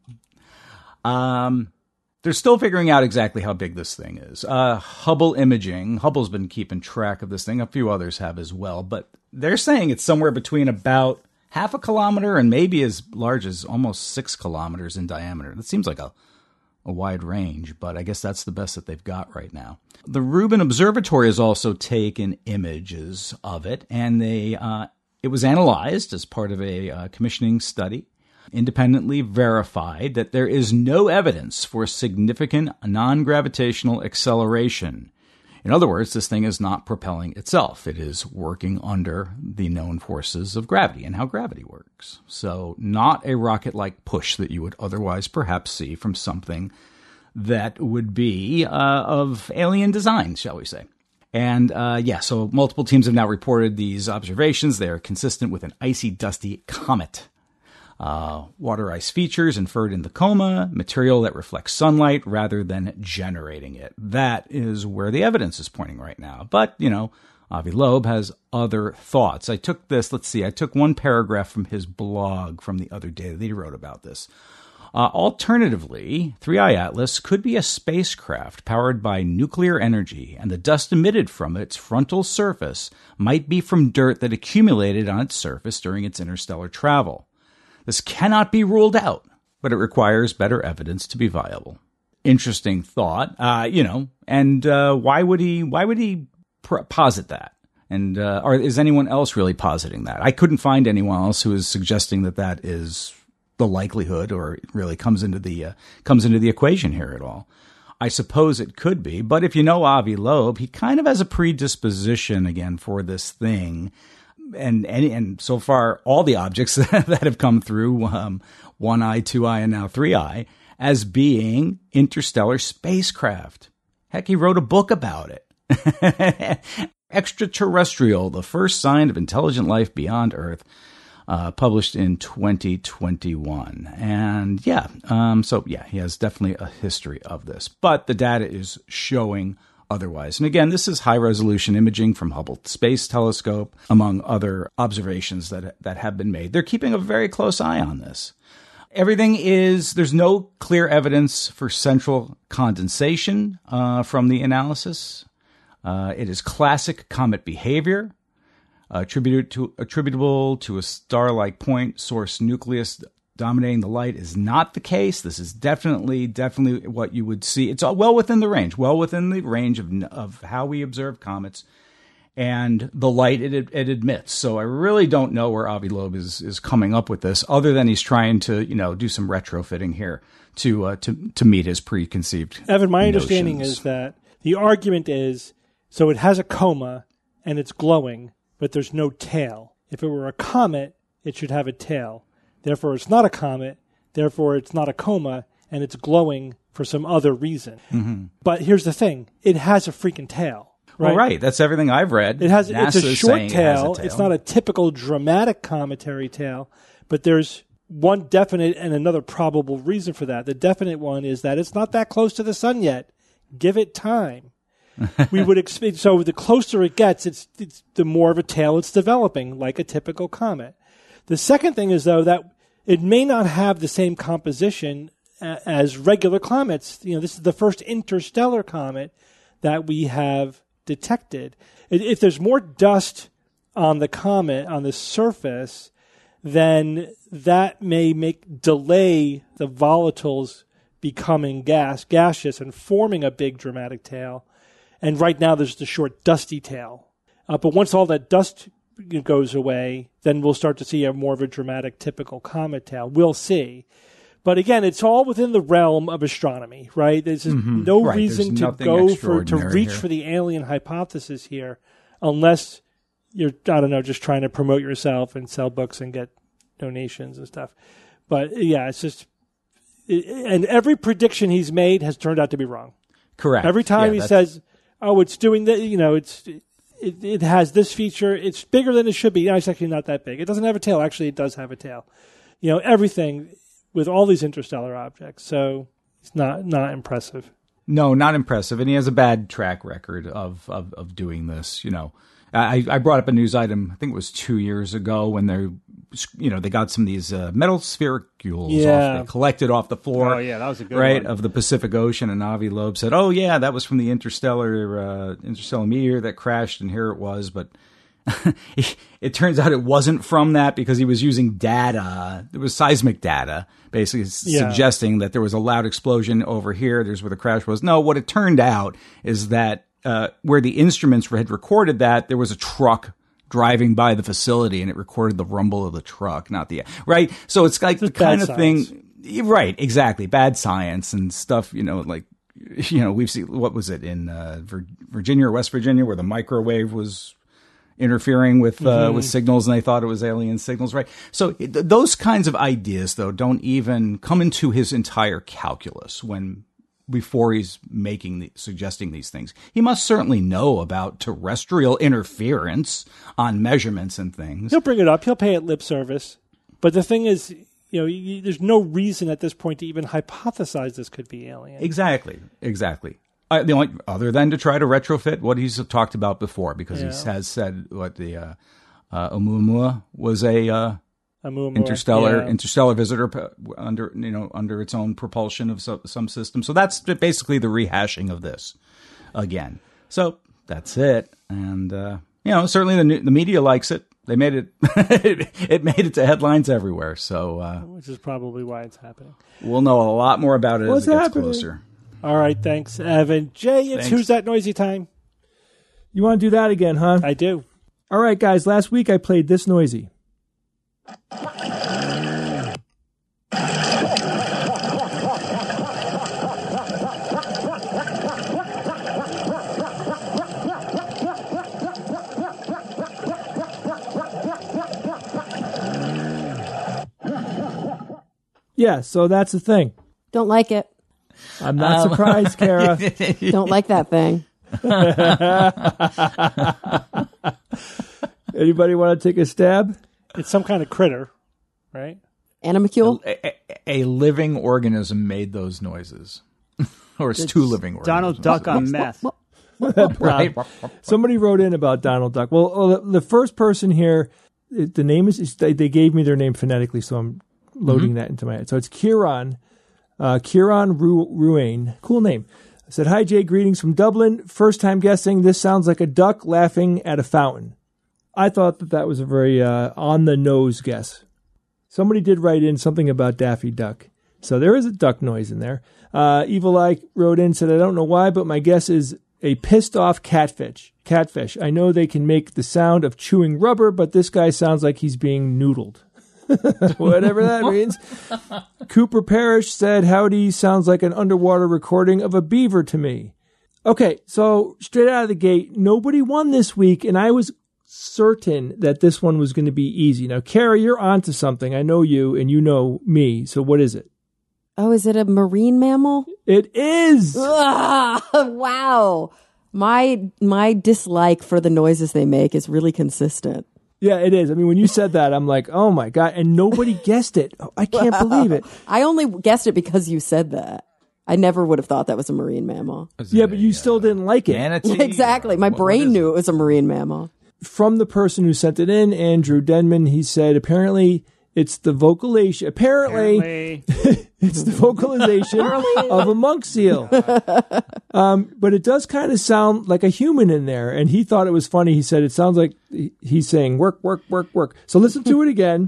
Um, they're still figuring out exactly how big this thing is. Uh, Hubble imaging. Hubble's been keeping track of this thing. A few others have as well. But they're saying it's somewhere between about half a kilometer and maybe as large as almost six kilometers in diameter. That seems like a, a wide range, but I guess that's the best that they've got right now. The Rubin Observatory has also taken images of it, and they uh, it was analyzed as part of a uh, commissioning study, independently verified that there is no evidence for significant non-gravitational acceleration. In other words, this thing is not propelling itself. It is working under the known forces of gravity and how gravity works. So not a rocket-like push that you would otherwise perhaps see from something that would be uh, of alien design, shall we say. And uh, yeah, so multiple teams have now reported these observations. They are consistent with an icy, dusty comet. Uh, water ice features inferred in the coma, material that reflects sunlight rather than generating it. That is where the evidence is pointing right now. But, you know, Avi Loeb has other thoughts. I took this, let's see, I took one paragraph from his blog from the other day that he wrote about this. Uh, alternatively, three I Atlas could be a spacecraft powered by nuclear energy, and the dust emitted from its frontal surface might be from dirt that accumulated on its surface during its interstellar travel. This cannot be ruled out, but it requires better evidence to be viable. Interesting thought, uh, you know. And uh, why would he? Why would he pr- posit that? And uh, or is anyone else really positing that? I couldn't find anyone else who is suggesting that that is the likelihood, or it really comes into the uh, comes into the equation here at all. I suppose it could be, but if you know Avi Loeb, he kind of has a predisposition again for this thing. And, and and so far, all the objects that have come through, um, one eye, two eye, and now three eye, as being interstellar spacecraft. Heck, he wrote a book about it. Extraterrestrial, the first sign of intelligent life beyond Earth, uh, published in twenty twenty-one. And yeah, um, so yeah, he has definitely a history of this. But the data is showing otherwise. And again, this is high-resolution imaging from Hubble Space Telescope, among other observations that that have been made. They're keeping a very close eye on this. Everything is, there's no clear evidence for central condensation uh, from the analysis. Uh, it is classic comet behavior, uh, attributed to, attributable to a star-like point source nucleus dominating the light is not the case. This is definitely, definitely what you would see. It's well within the range, well within the range of of how we observe comets and the light it it emits. So I really don't know where Avi Loeb is is coming up with this, other than he's trying to, you know, do some retrofitting here to uh, to to meet his preconceived. Evan, my notions. understanding is that the argument is so it has a coma and it's glowing, but there's no tail. If it were a comet, it should have a tail. Therefore, it's not a comet. Therefore, it's not a coma, and it's glowing for some other reason. Mm-hmm. But here's the thing. It has a freaking tail. Right? Well, right. That's everything I've read. It has. NASA's it's a short tail. tail. It tail. It's not a typical dramatic cometary tail, but there's one definite and another probable reason for that. The definite one is that it's not that close to the sun yet. Give it time. we would expect. So the closer it gets, it's, it's the more of a tail it's developing, like a typical comet. The second thing is, though, that it may not have the same composition as regular comets. You know, this is the first interstellar comet that we have detected. If there's more dust on the comet, on the surface, then that may make delay the volatiles becoming gas, gaseous and forming a big dramatic tail. And right now there's the short dusty tail. Uh, but once all that dust goes away, then we'll start to see a more of a dramatic typical comet tail. We'll see. But again, it's all within the realm of astronomy, right? There's mm-hmm. no right. reason There's to go for to reach here. for the alien hypothesis here, unless you're, I don't know, just trying to promote yourself and sell books and get donations and stuff. But yeah, it's just, it, and every prediction he's made has turned out to be wrong. Correct. Every time yeah, he says, "Oh, it's doing that," you know, it's. It, it has this feature. It's bigger than it should be. No, it's actually not that big. It doesn't have a tail. Actually, it does have a tail. You know, everything with all these interstellar objects. So it's not not impressive. No, not impressive. And he has a bad track record of, of, of doing this. You know, I, I brought up a news item, I think it was two years ago, when they're, you know, they got some of these uh, metal spherules yeah. off, they collected off the floor. Oh, yeah, that was a good right, one. Of the Pacific Ocean. And Avi Loeb said, oh, yeah, that was from the interstellar, uh, interstellar meteor that crashed, and here it was. But it turns out it wasn't from that, because he was using data. It was seismic data, basically yeah. suggesting that there was a loud explosion over here. There's where the crash was. No, what it turned out is that uh, where the instruments had recorded that, there was a truck driving by the facility, and it recorded the rumble of the truck, not the right. So it's like it's the kind of science. thing, right? Exactly, bad science and stuff. You know, like you know, we've seen what was it in uh, Virginia or West Virginia, where the microwave was interfering with uh, mm-hmm. with signals, and they thought it was alien signals, right? So it, those kinds of ideas, though, don't even come into his entire calculus when before he's making the, suggesting these things. He must certainly know about terrestrial interference on measurements and things. He'll bring it up. He'll pay it lip service. But the thing is, you know, you, there's no reason at this point to even hypothesize this could be alien. Exactly. Exactly. Uh, the only other than to try to retrofit what he's talked about before, because yeah. he has said what the uh, uh, Oumuamua was a uh, Oumuamua, interstellar yeah. interstellar visitor under you know under its own propulsion of so, some system. So that's basically the rehashing of this again. So that's it, and uh, you know certainly the the media likes it. They made it. It made it to headlines everywhere. So uh, which is probably why it's happening. We'll know a lot more about it What's as it gets happening? closer. All right, thanks, Evan. Jay, it's Thanks. Who's That Noisy time. You want to do that again, huh? I do. All right, guys, last week I played this noisy. Yeah, so that's the thing. Don't like it. I'm not Um, surprised, Kara. Don't like that thing. Anybody want to take a stab? It's some kind of critter, right? Animalcule? A, a, a living organism made those noises. Or it's, it's two living organisms. Donald Duck on meth. Right. Somebody wrote in about Donald Duck. Well, well the, the first person here, it, the name is, they, they gave me their name phonetically, so I'm loading mm-hmm. that into my head. So it's Kieran, uh, Kieran Ru- Ruane. Cool name. I said, hi, Jay, greetings from Dublin. First time guessing, this sounds like a duck laughing at a fountain. I thought that that was a very uh, on-the-nose guess. Somebody did write in something about Daffy Duck. So there is a duck noise in there. Uh, Evil Eye wrote in, said, I don't know why, but my guess is a pissed-off catfish. Catfish. I know they can make the sound of chewing rubber, but this guy sounds like he's being noodled. Whatever that means. Cooper Parrish said, howdy, sounds like an underwater recording of a beaver to me. Okay, so straight out of the gate, nobody won this week, and I was certain that this one was going to be easy. Now, Kara, you're onto something. I know you, and you know me, so what is it? Oh, is it a marine mammal? It is! Ugh, wow. My my dislike for the noises they make is really consistent. Yeah, it is. I mean, when you said that, I'm like, oh my God. And nobody guessed it. Oh, I can't wow. believe it. I only guessed it because you said that. I never would have thought that was a marine mammal. Yeah, but you still didn't like it. Manatee? Exactly. My what, brain what knew it? it was a marine mammal. From the person who sent it in, Andrew Denman, he said, apparently it's the vocalization. Apparently, apparently. It's the vocalization of a monk seal. Um, but it does kind of sound like a human in there. And he thought it was funny. He said, it sounds like he's saying work, work, work, work. So listen to it again.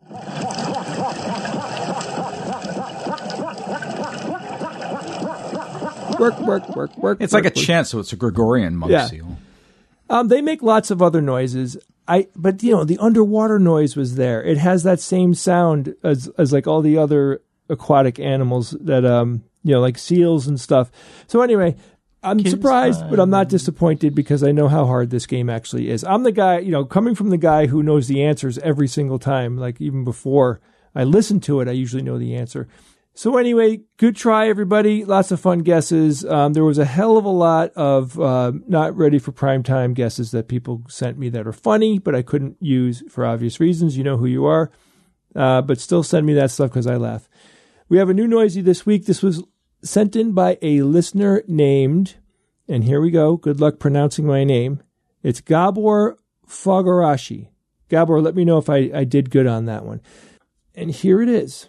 Work, work, work, work. It's work, like a work. chant, so it's a Gregorian monk Yeah. seal. Um, they make lots of other noises. I, but you know, the underwater noise was there. It has that same sound as, as like all the other aquatic animals that, um, you know, like seals and stuff. So anyway, I'm Kids surprised, time. But I'm not disappointed because I know how hard this game actually is. I'm the guy, you know, coming from the guy who knows the answers every single time, like even before I listen to it, I usually know the answer. So anyway, good try, everybody. Lots of fun guesses. Um, there was a hell of a lot of uh, not ready for prime time guesses that people sent me that are funny, but I couldn't use for obvious reasons. You know who you are. Uh, but still send me that stuff because I laugh. We have a new noisy this week. This was sent in by a listener named, and here we go. Good luck pronouncing my name. It's Gabor Fogarashi. Gabor, let me know if I, I did good on that one. And here it is.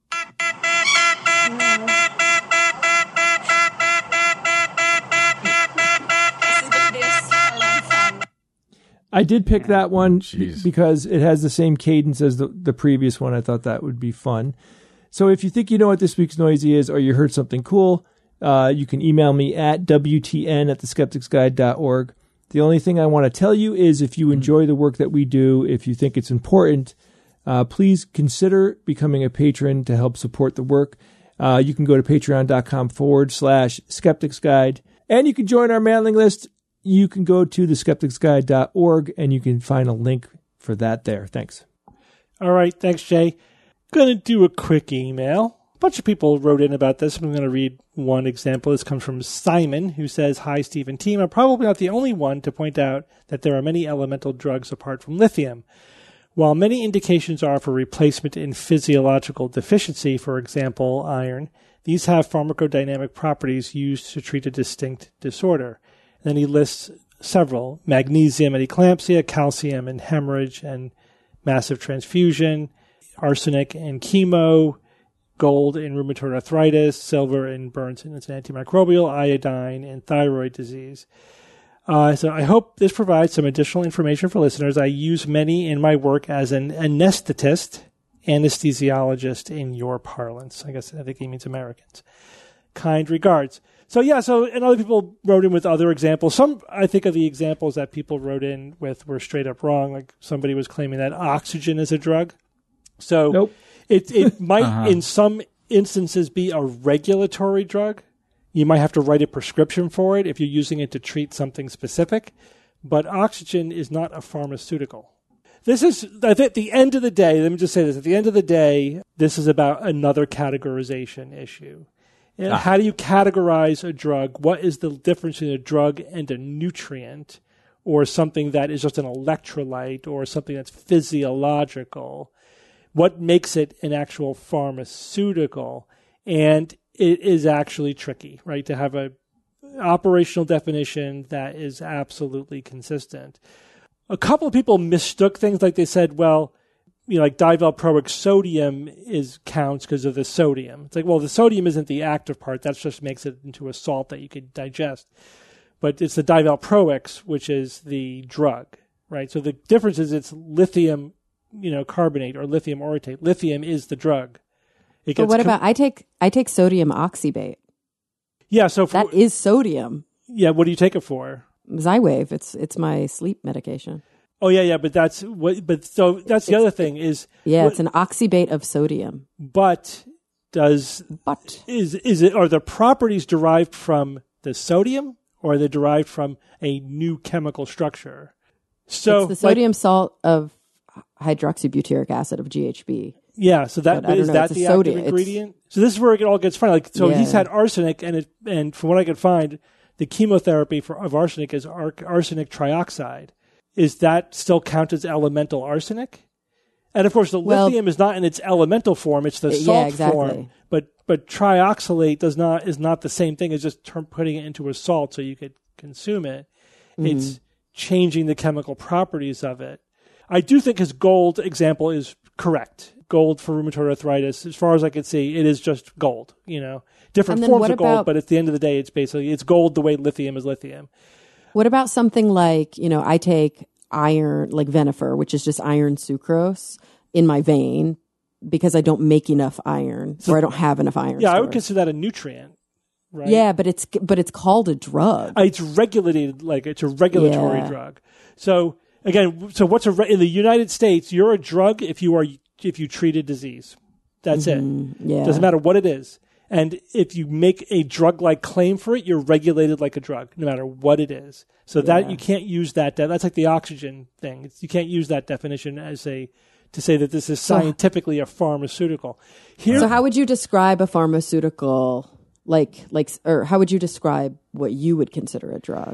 I did pick that one Jeez. because it has the same cadence as the, the previous one. I thought that would be fun. So if you think you know what this week's noisy is or you heard something cool, uh, you can email me at W T N at the skeptics guide dot org. The only thing I want to tell you is if you enjoy the work that we do, if you think it's important, uh, please consider becoming a patron to help support the work. Uh, you can go to patreon.com forward slash skeptics guide, and you can join our mailing list. You can go to the skeptics guide dot org and you can find a link for that there. Thanks. All right. Thanks, Jay. Going to do a quick email. A bunch of people wrote in about this. I'm going to read one example. This comes from Simon, who says, hi, Steve and team. I'm probably not the only one to point out that there are many elemental drugs apart from lithium. While many indications are for replacement in physiological deficiency, for example, iron, these have pharmacodynamic properties used to treat a distinct disorder. Then he lists several: magnesium and eclampsia, calcium and hemorrhage and massive transfusion, arsenic and chemo, gold in rheumatoid arthritis, silver in burns and it's an antimicrobial, iodine in thyroid disease. Uh, so I hope this provides some additional information for listeners. I use many in my work as an anesthetist, anesthesiologist in your parlance. I guess I think he means Americans. Kind regards. So yeah, so and other people wrote in with other examples. Some, I think, of the examples that people wrote in with were straight up wrong. Like somebody was claiming that oxygen is a drug. So Nope. it it might Uh-huh. in some instances be a regulatory drug. You might have to write a prescription for it if you're using it to treat something specific. But oxygen is not a pharmaceutical. This is, I think, at the end of the day, let me just say this. At the end of the day, this is about another categorization issue. And Ah. How do you categorize a drug? What is the difference between a drug and a nutrient, or something that is just an electrolyte, or something that's physiological? What makes it an actual pharmaceutical? And it is actually tricky, right, to have a operational definition that is absolutely consistent. A couple of people mistook things, like they said, well, you know, like divalproic sodium is counts because of the sodium. It's like, well, the sodium isn't the active part. That just makes it into a salt that you could digest. But it's the divalproics, which is the drug, right? So the difference is it's lithium, you know, carbonate or lithium orotate. Lithium is the drug. It But gets what com- about I take I take sodium oxybate. yeah? So for, That is sodium. yeah, what do you take it for? Xywav. It's it's my sleep medication. Oh yeah, yeah, but that's what. But so that's the other thing is, Yeah, what- it's an oxybate of sodium. but does But is is it are the properties derived from the sodium, or are they derived from a new chemical structure? So it's the like, sodium salt of hydroxybutyric acid of G H B. yeah, so that But I don't is know, that it's a the sodium. active It's- ingredient. So this is where it all gets funny. Like, so Yeah. he's had arsenic, and it and from what I could find, the chemotherapy for of arsenic is ar- arsenic trioxide. Is that still count as elemental arsenic? And of course, the Well- lithium is not in its elemental form; it's the Yeah, salt exactly. form. But but trioxalate does not is not the same thing as just turn, putting it into a salt so you could consume it. Mm-hmm. It's changing the chemical properties of it. I do think his gold example is correct. Gold for rheumatoid arthritis, as far as I can see, it is just gold. You know, different And then forms what of gold, about- but at the end of the day, it's basically it's gold the way lithium is lithium. What about something like, you know, I take iron, like Venifer, which is just iron sucrose in my vein because I don't make enough iron or I don't have enough iron. Yeah, I would stored. consider that a nutrient, right? Yeah, but it's but it's called a drug. Uh, It's regulated, like it's a regulatory Yeah. drug. So again, so what's a re- in the United States? You're a drug if you are if you treat a disease. That's it. yeah. Doesn't matter what it is. And if you make a drug-like claim for it, you're regulated like a drug, no matter what it is. So that Yeah. you can't use that. De- that's like the oxygen thing. It's, you can't use that definition as a to say that this is scientifically a pharmaceutical. Here, So how would you describe a pharmaceutical, like like, or how would you describe what you would consider a drug?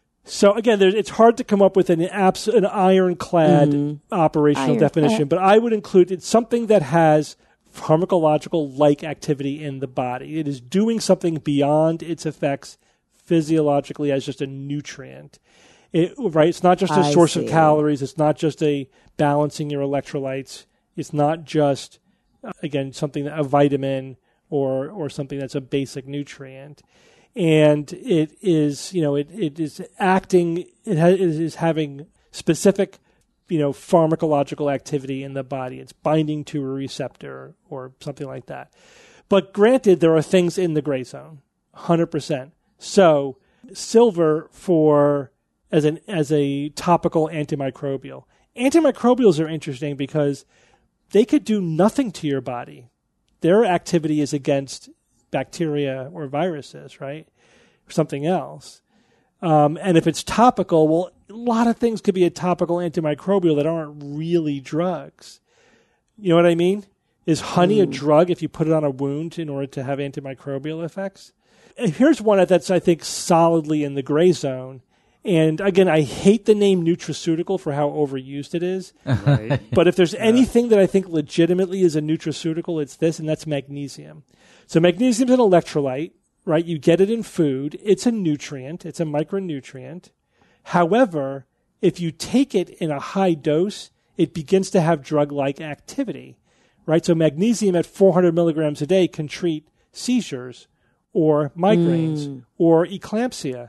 So again, there's, it's hard to come up with an abs- an ironclad operational Iron- definition, but I would include it's something that has pharmacological-like activity in the body. It is doing something beyond its effects physiologically as just a nutrient. It, right? It's not just a I source of see. calories. It's not just a balancing your electrolytes. It's not just uh, again something that, a vitamin or or something that's a basic nutrient. And it is, you know, it, it is acting, it, ha- it is having specific, you know, pharmacological activity in the body. It's binding to a receptor or something like that. But granted, there are things in the gray zone, one hundred percent. So silver for as an as a topical antimicrobial. Antimicrobials are interesting because they could do nothing to your body. Their activity is against bacteria or viruses, right? Or something else. Um, and if it's topical, well, a lot of things could be a topical antimicrobial that aren't really drugs. You know what I mean? Is honey a drug if you put it on a wound in order to have antimicrobial effects? And here's one that's, I think, solidly in the gray zone. And again, I hate the name nutraceutical for how overused it is. Right. But if there's anything that I think legitimately is a nutraceutical, it's this, and that's magnesium. So magnesium is an electrolyte, right? You get it in food. It's a nutrient. It's a micronutrient. However, if you take it in a high dose, it begins to have drug-like activity, right? So magnesium at four hundred milligrams a day can treat seizures or migraines Mm. or eclampsia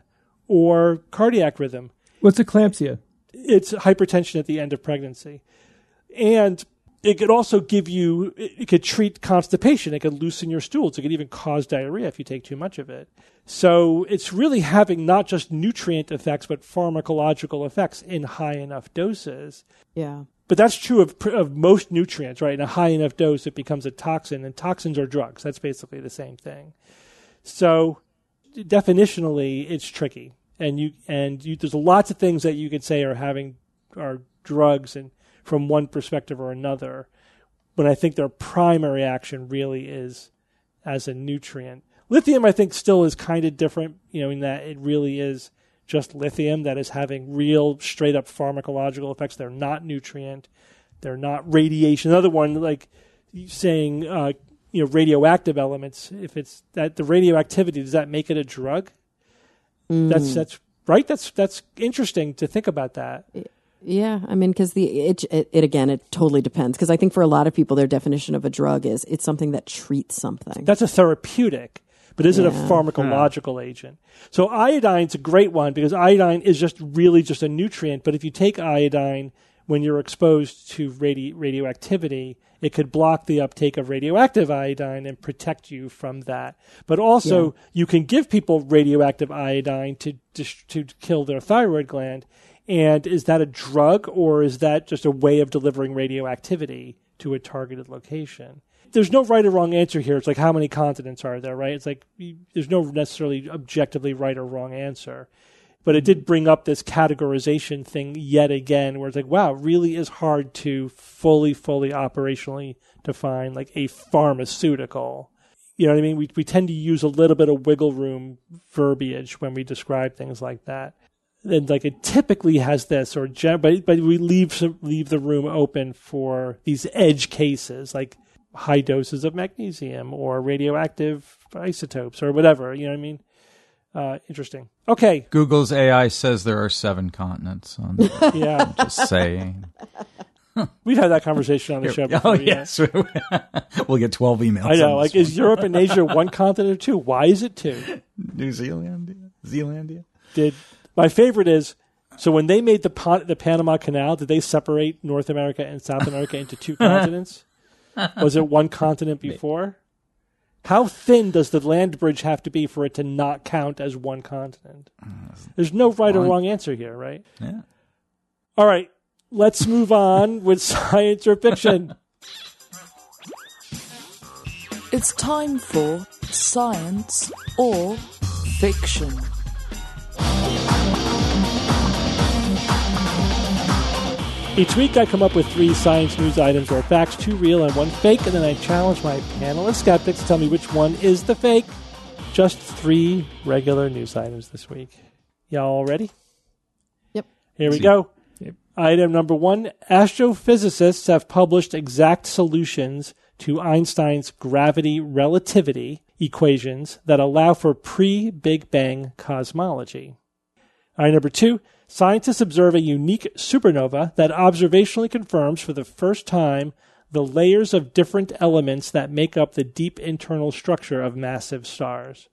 or cardiac rhythm. What's eclampsia? It's hypertension at the end of pregnancy. And it could also give you, it could treat constipation. It could loosen your stools. It could even cause diarrhea if you take too much of it. So it's really having not just nutrient effects, but pharmacological effects in high enough doses. Yeah. But that's true of of most nutrients, right? In a high enough dose, it becomes a toxin, and toxins are drugs. That's basically the same thing. So definitionally, it's tricky. And you and you, there's lots of things that you could say are having are drugs and from one perspective or another, but I think their primary action really is as a nutrient. Lithium, I think, still is kind of different, you know, in that it really is just lithium that is having real straight-up pharmacological effects. They're not nutrient. They're not radiation. Another one, like saying, uh, you know, radioactive elements, if it's that the radioactivity, does that make it a drug? Mm. That's that's right. That's that's interesting to think about that. Yeah, I mean, because the it, it it again, it totally depends. Because I think for a lot of people, their definition of a drug is it's something that treats something. That's a therapeutic, but is yeah. it a pharmacological yeah. agent? So iodine's a great one because iodine is just really just a nutrient. But if you take iodine when you're exposed to radi- radioactivity, it could block the uptake of radioactive iodine and protect you from that. But also, yeah. you can give people radioactive iodine to to kill their thyroid gland. And is that a drug, or is that just a way of delivering radioactivity to a targeted location? There's no right or wrong answer here. It's like, how many continents are there, right? It's like, there's no necessarily objectively right or wrong answer. But it did bring up this categorization thing yet again, where it's like, wow, it really is hard to fully, fully operationally define like a pharmaceutical. You know what I mean? We we tend to use a little bit of wiggle room verbiage when we describe things like that. And like it typically has this, or but but we leave some, leave the room open for these edge cases, like high doses of magnesium or radioactive isotopes or whatever. You know what I mean? Uh, interesting. Okay. Google's A I says there are seven continents. On the, yeah, I'm just saying. We've had that conversation on the show before. Oh, yes. We'll get twelve emails. I know. Like, one. Is Europe and Asia one continent or two? Why is it two? New Zealand, Zealandia. Did my favorite is so when they made the Pan- the Panama Canal, did they separate North America and South America into two continents? Was it one continent before? How thin does the land bridge have to be for it to not count as one continent? There's no right or wrong answer here, right? Yeah. All right. Let's move on with science or fiction. It's time for science or fiction. Each week I come up with three science news items or facts, two real and one fake, and then I challenge my panel of skeptics to tell me which one is the fake. Just three regular news items this week. Y'all ready? Yep. Here we go. Yep. Item number one, astrophysicists have published exact solutions to Einstein's gravity relativity equations that allow for pre-Big Bang cosmology. Item number two, scientists observe a unique supernova that observationally confirms for the first time the layers of different elements that make up the deep internal structure of massive stars.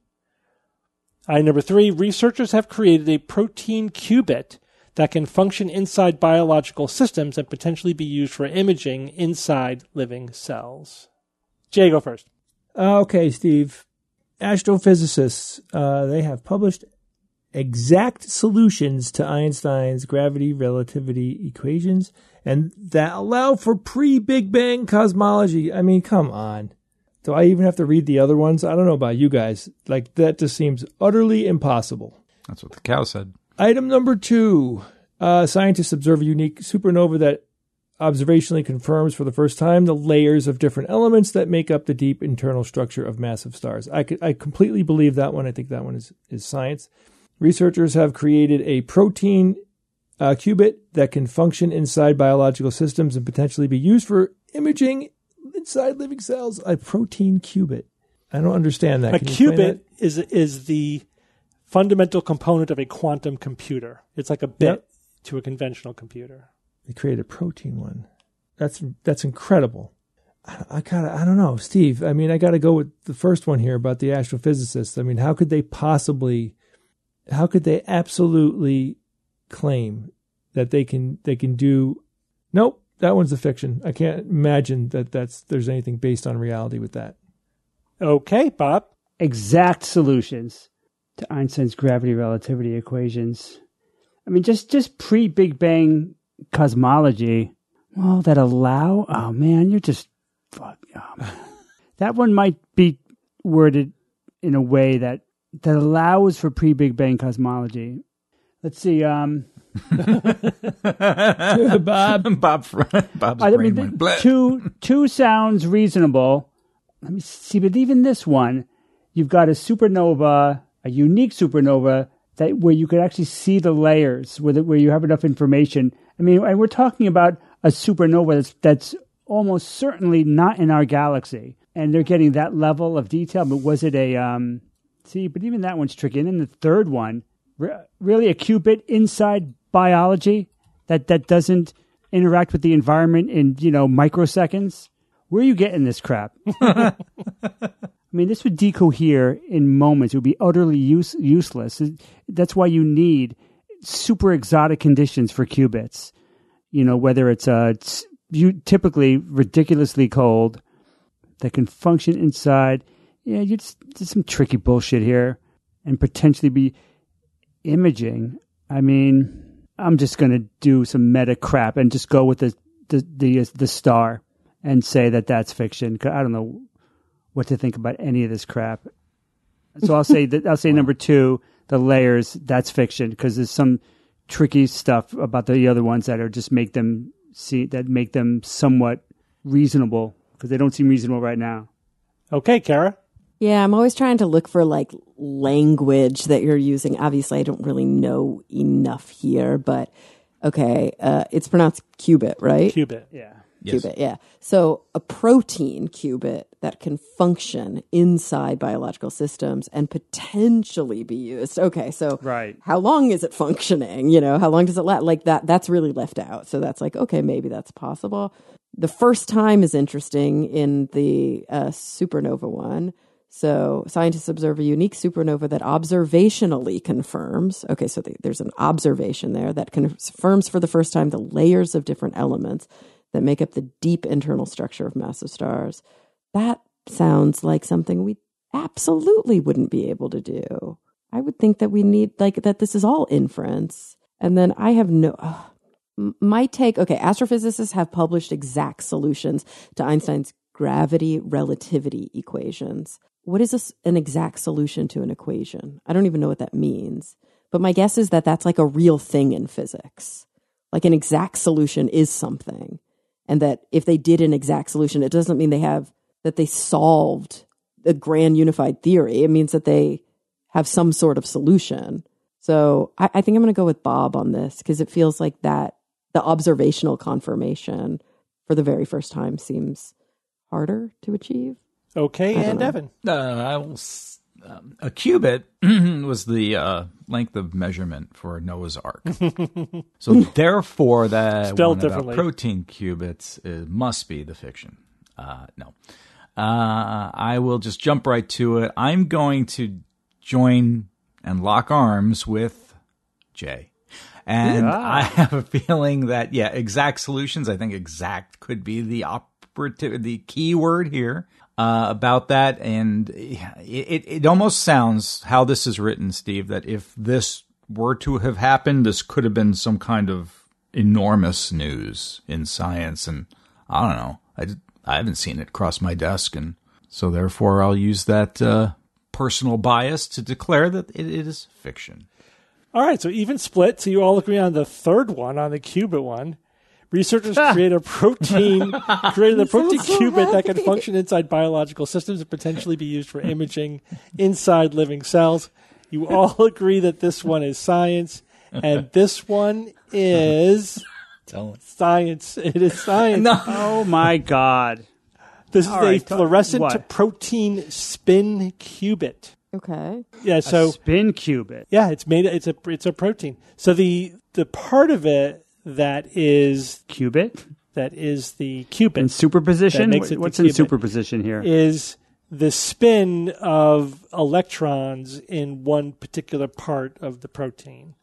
Item number three, researchers have created a protein qubit that can function inside biological systems and potentially be used for imaging inside living cells. Jay, go first. Uh, okay, Steve. Astrophysicists, uh, they have published exact solutions to Einstein's gravity relativity equations and that allow for pre-Big Bang cosmology. I mean, come on. Do I even have to read the other ones? I don't know about you guys. Like, that just seems utterly impossible. That's what the cow said. Item number two. Uh, scientists observe a unique supernova that observationally confirms for the first time the layers of different elements that make up the deep internal structure of massive stars. I, could, I completely believe that one. I think that one is, is science. Researchers have created a protein uh, qubit that can function inside biological systems and potentially be used for imaging inside living cells. A protein qubit. I don't understand that. A Can you qubit that? is is the fundamental component of a quantum computer. It's like a bit yep. to a conventional computer. They created a protein one. That's that's incredible. I, I gotta, I don't know, Steve. I mean, I got to go with the first one here about the astrophysicists. I mean, how could they possibly? How could they absolutely claim that they can they can do? Nope, that one's a fiction. I can't imagine that that's there's anything based on reality with that. Okay, Bob. Exact solutions to Einstein's gravity relativity equations. I mean, just, just pre-Big Bang cosmology. Well, that allow? Oh, man, you're just... Fuck. Oh, man. That one might be worded in a way that, that allows for pre-Big Bang cosmology. Let's see. Um, Bob. Bob. Bob's I brain mean, went bleh. two, two sounds reasonable. Let me see, but even this one, you've got a supernova, a unique supernova that where you could actually see the layers, where the, where you have enough information. I mean, and we're talking about a supernova that's that's almost certainly not in our galaxy, and they're getting that level of detail. But was it a um? See, but even that one's tricky. And then the third one, re- really a qubit inside biology that that doesn't interact with the environment in you know microseconds. Where are you getting this crap? I mean, this would decohere in moments. It would be utterly use, useless. That's why you need super exotic conditions for qubits. You know, whether it's uh, it's you, typically ridiculously cold that can function inside. Yeah, you just there's some tricky bullshit here, and potentially be imaging. I mean, I'm just gonna do some meta crap and just go with the the the, the star. And say that that's fiction. I don't know what to think about any of this crap. So I'll say that I'll say wow. number two, the layers. That's fiction because there's some tricky stuff about the other ones that are just make them see that make them somewhat reasonable because they don't seem reasonable right now. Okay, Kara. Yeah, I'm always trying to look for like language that you're using. Obviously, I don't really know enough here, but okay, uh, it's pronounced qubit, right? Qubit, yeah. Yes. Qubit, yeah. So a protein qubit that can function inside biological systems and potentially be used. Okay, so right. how long is it functioning? You know, how long does it last? Like that, that's really left out. So that's like, okay, maybe that's possible. The first time is interesting in the uh, supernova one. So scientists observe a unique supernova that observationally confirms. Okay, so the, there's an observation there that confirms for the first time the layers of different elements that make up the deep internal structure of massive stars. That sounds like something we absolutely wouldn't be able to do. I would think that we need, like, that this is all inference. And then I have no, uh, my take, okay, astrophysicists have published exact solutions to Einstein's gravity relativity equations. What is a, an exact solution to an equation? I don't even know what that means. But my guess is that that's like a real thing in physics. Like an exact solution is something. And that if they did an exact solution, it doesn't mean they have, that they solved the grand unified theory. It means that they have some sort of solution. So I, I think I'm going to go with Bob on this because it feels like that the observational confirmation for the very first time seems harder to achieve. Okay, and know. Evan. Uh, I will, um, a qubit was the uh, length of measurement for Noah's Ark. So therefore, that Spelled one about differently. protein qubits uh, must be the fiction. Uh, no. Uh, I will just jump right to it. I'm going to join and lock arms with Jay. And Yeah. I have a feeling that, yeah, exact solutions. I think exact could be the operative, the key word here uh, about that. And it, it, it almost sounds how this is written, Steve, that if this were to have happened, this could have been some kind of enormous news in science. And I don't know. I, did, I haven't seen it cross my desk. And so therefore I'll use that uh, personal bias to declare that it, it is fiction. All right, so even split. So you all agree on the third one, on the qubit one. Researchers create a protein, created a protein so qubit that can happy. function inside biological systems and potentially be used for imaging inside living cells. You all agree that this one is science, and this one is Tell us. science. It is science. No. Oh my God. This is All a right, talk- fluorescent what? protein spin qubit. Okay. Yeah, A so spin qubit. yeah, it's made. It's a it's a protein. So the the part of it that is Qubit? that is the qubit In superposition? That makes it the What's in qubit. superposition here? is the spin of electrons in one particular part of the protein.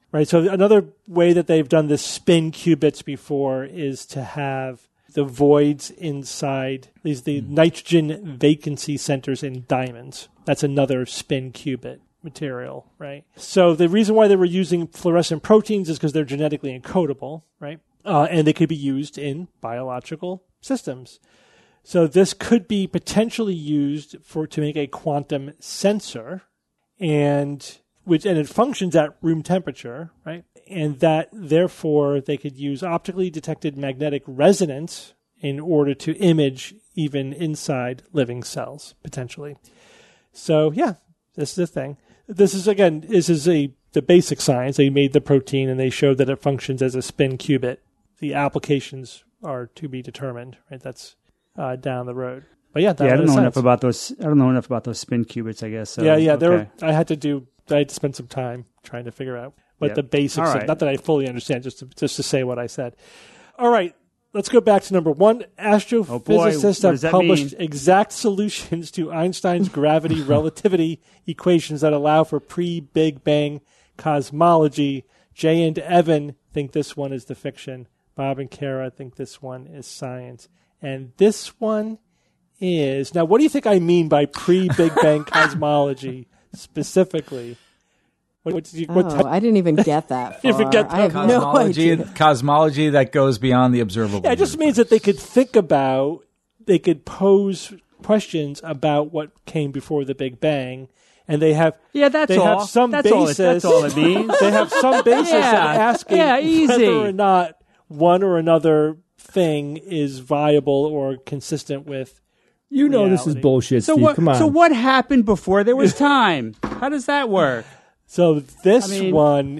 Right. So another way that they've done this spin qubits before is to have the voids inside these the mm. nitrogen vacancy centers in diamonds. That's another spin qubit material, right? So the reason why they were using fluorescent proteins is because they're genetically encodable, right? Uh, and they could be used in biological systems. So this could be potentially used for to make a quantum sensor, and which and it functions at room temperature, right? And that therefore they could use optically detected magnetic resonance in order to image even inside living cells potentially. So yeah, this is the thing. This is again, this is a the basic science. They made the protein and they showed that it functions as a spin qubit. The applications are to be determined, right? That's uh, down the road. But yeah, that yeah, I don't know sense. enough about those. I don't know enough about those spin qubits, I guess. So, yeah, yeah. okay. There were, I had to do. I had to spend some time trying to figure out what yep. the basics. Right. Of, not that I fully understand, just to, just to say what I said. All right, let's go back to number one. Astrophysicists oh have published mean? exact solutions to Einstein's gravity relativity equations that allow for pre-Big Bang cosmology. Jay and Evan think this one is the fiction. Bob and Kara think this one is science. And this one is... Now, what do you think I mean by pre-Big Bang cosmology specifically? What, what did you, what oh, I didn't even get that far. You forget I have cosmology, no idea. Cosmology that goes beyond the observable. Yeah, it just means that they could think about, they could pose questions about what came before the Big Bang, and they have yeah, that's they all. have some that's basis. All it, that's all it means. They have some basis yeah. of asking yeah, easy. whether or not one or another thing is viable or consistent with You know reality. This is bullshit, So Steve. what? Come on. So what happened before there was time? How does that work? So this I mean, one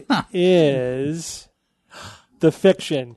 is the fiction.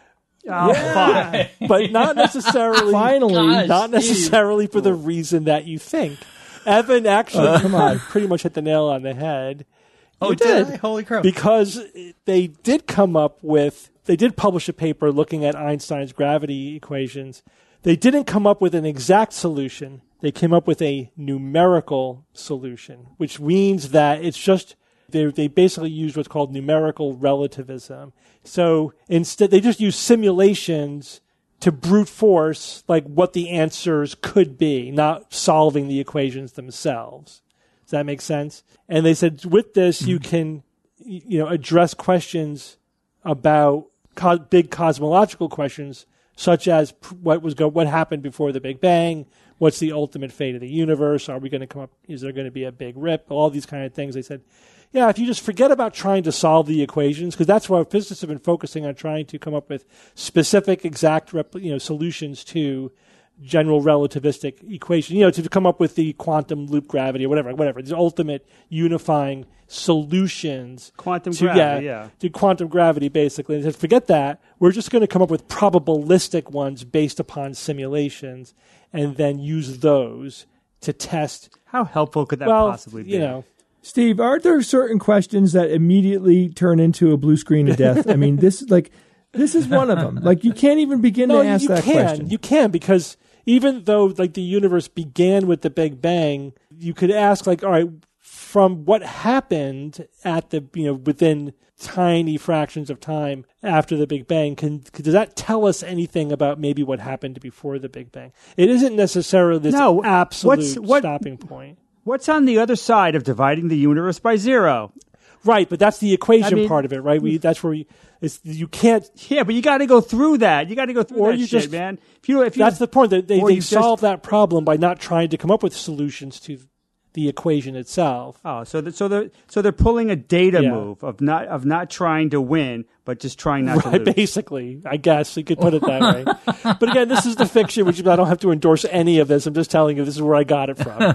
Oh, fuck. But not necessarily Finally. not necessarily for the reason that you think. Evan actually Uh, come on. pretty much hit the nail on the head. Oh, You did I? Holy crap. Because they did come up with, they did publish a paper looking at Einstein's gravity equations. They didn't come up with an exact solution. They came up with a numerical solution, which means that it's just, they they basically used what's called numerical relativism. So instead, they just use simulations to brute force like what the answers could be, not solving the equations themselves. Does that make sense? And they said with this, you can, you know, address questions about co- big cosmological questions, such as what was go- what happened before the Big Bang, what's the ultimate fate of the universe, are we going to come up, is there going to be a big rip, all these kind of things. They said, yeah, if you just forget about trying to solve the equations, because that's why physicists have been focusing on trying to come up with specific, exact, rep- you know, solutions to general relativistic equation, you know, to come up with the quantum loop gravity or whatever, whatever, the ultimate unifying solutions. Quantum to, gravity, yeah, yeah. to quantum gravity, basically. And they said, forget that. We're just going to come up with probabilistic ones based upon simulations and then use those to test. How helpful could that well, possibly be? You know, Steve, aren't there certain questions that immediately turn into a blue screen of death? I mean, this like this is one of them. Like you can't even begin no, to ask you that can. question. You can, because even though like the universe began with the Big Bang, you could ask like, all right, from what happened at the, you know, within tiny fractions of time after the Big Bang, can, does that tell us anything about maybe what happened before the Big Bang? It isn't necessarily this No, absolute what's- what- stopping point. What's on the other side of dividing the universe by zero? Right, but that's the equation I mean- part of it, right? We, that's where we, it's, you can't. Yeah, but you got to go through that. You got to go through Or that you shit, just- man. If you, if you, That's the point. That they, or they you just- solve that problem by not trying to come up with solutions to the equation itself. Oh, so that, so they're so they're pulling a data Yeah. move of not of not trying to win, but just trying not Right, to lose. basically, I guess you could put it that way. But again, this is the fiction, which I don't have to endorse any of this. I'm just telling you this is where I got it from.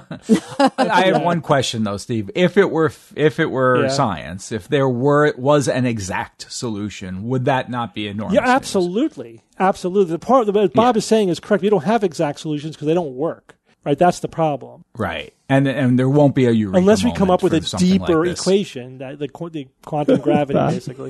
I have one question though, Steve. If it were if it were Yeah. science, if there were was an exact solution, would that not be enormous? Yeah, news? absolutely, absolutely. The part that Bob Yeah. is saying is correct. We don't have exact solutions because they don't work. Right, that's the problem. Right, and and there won't be a eureka Unless we come moment up with for a something deeper like this. equation, that the, qu- the quantum gravity, basically.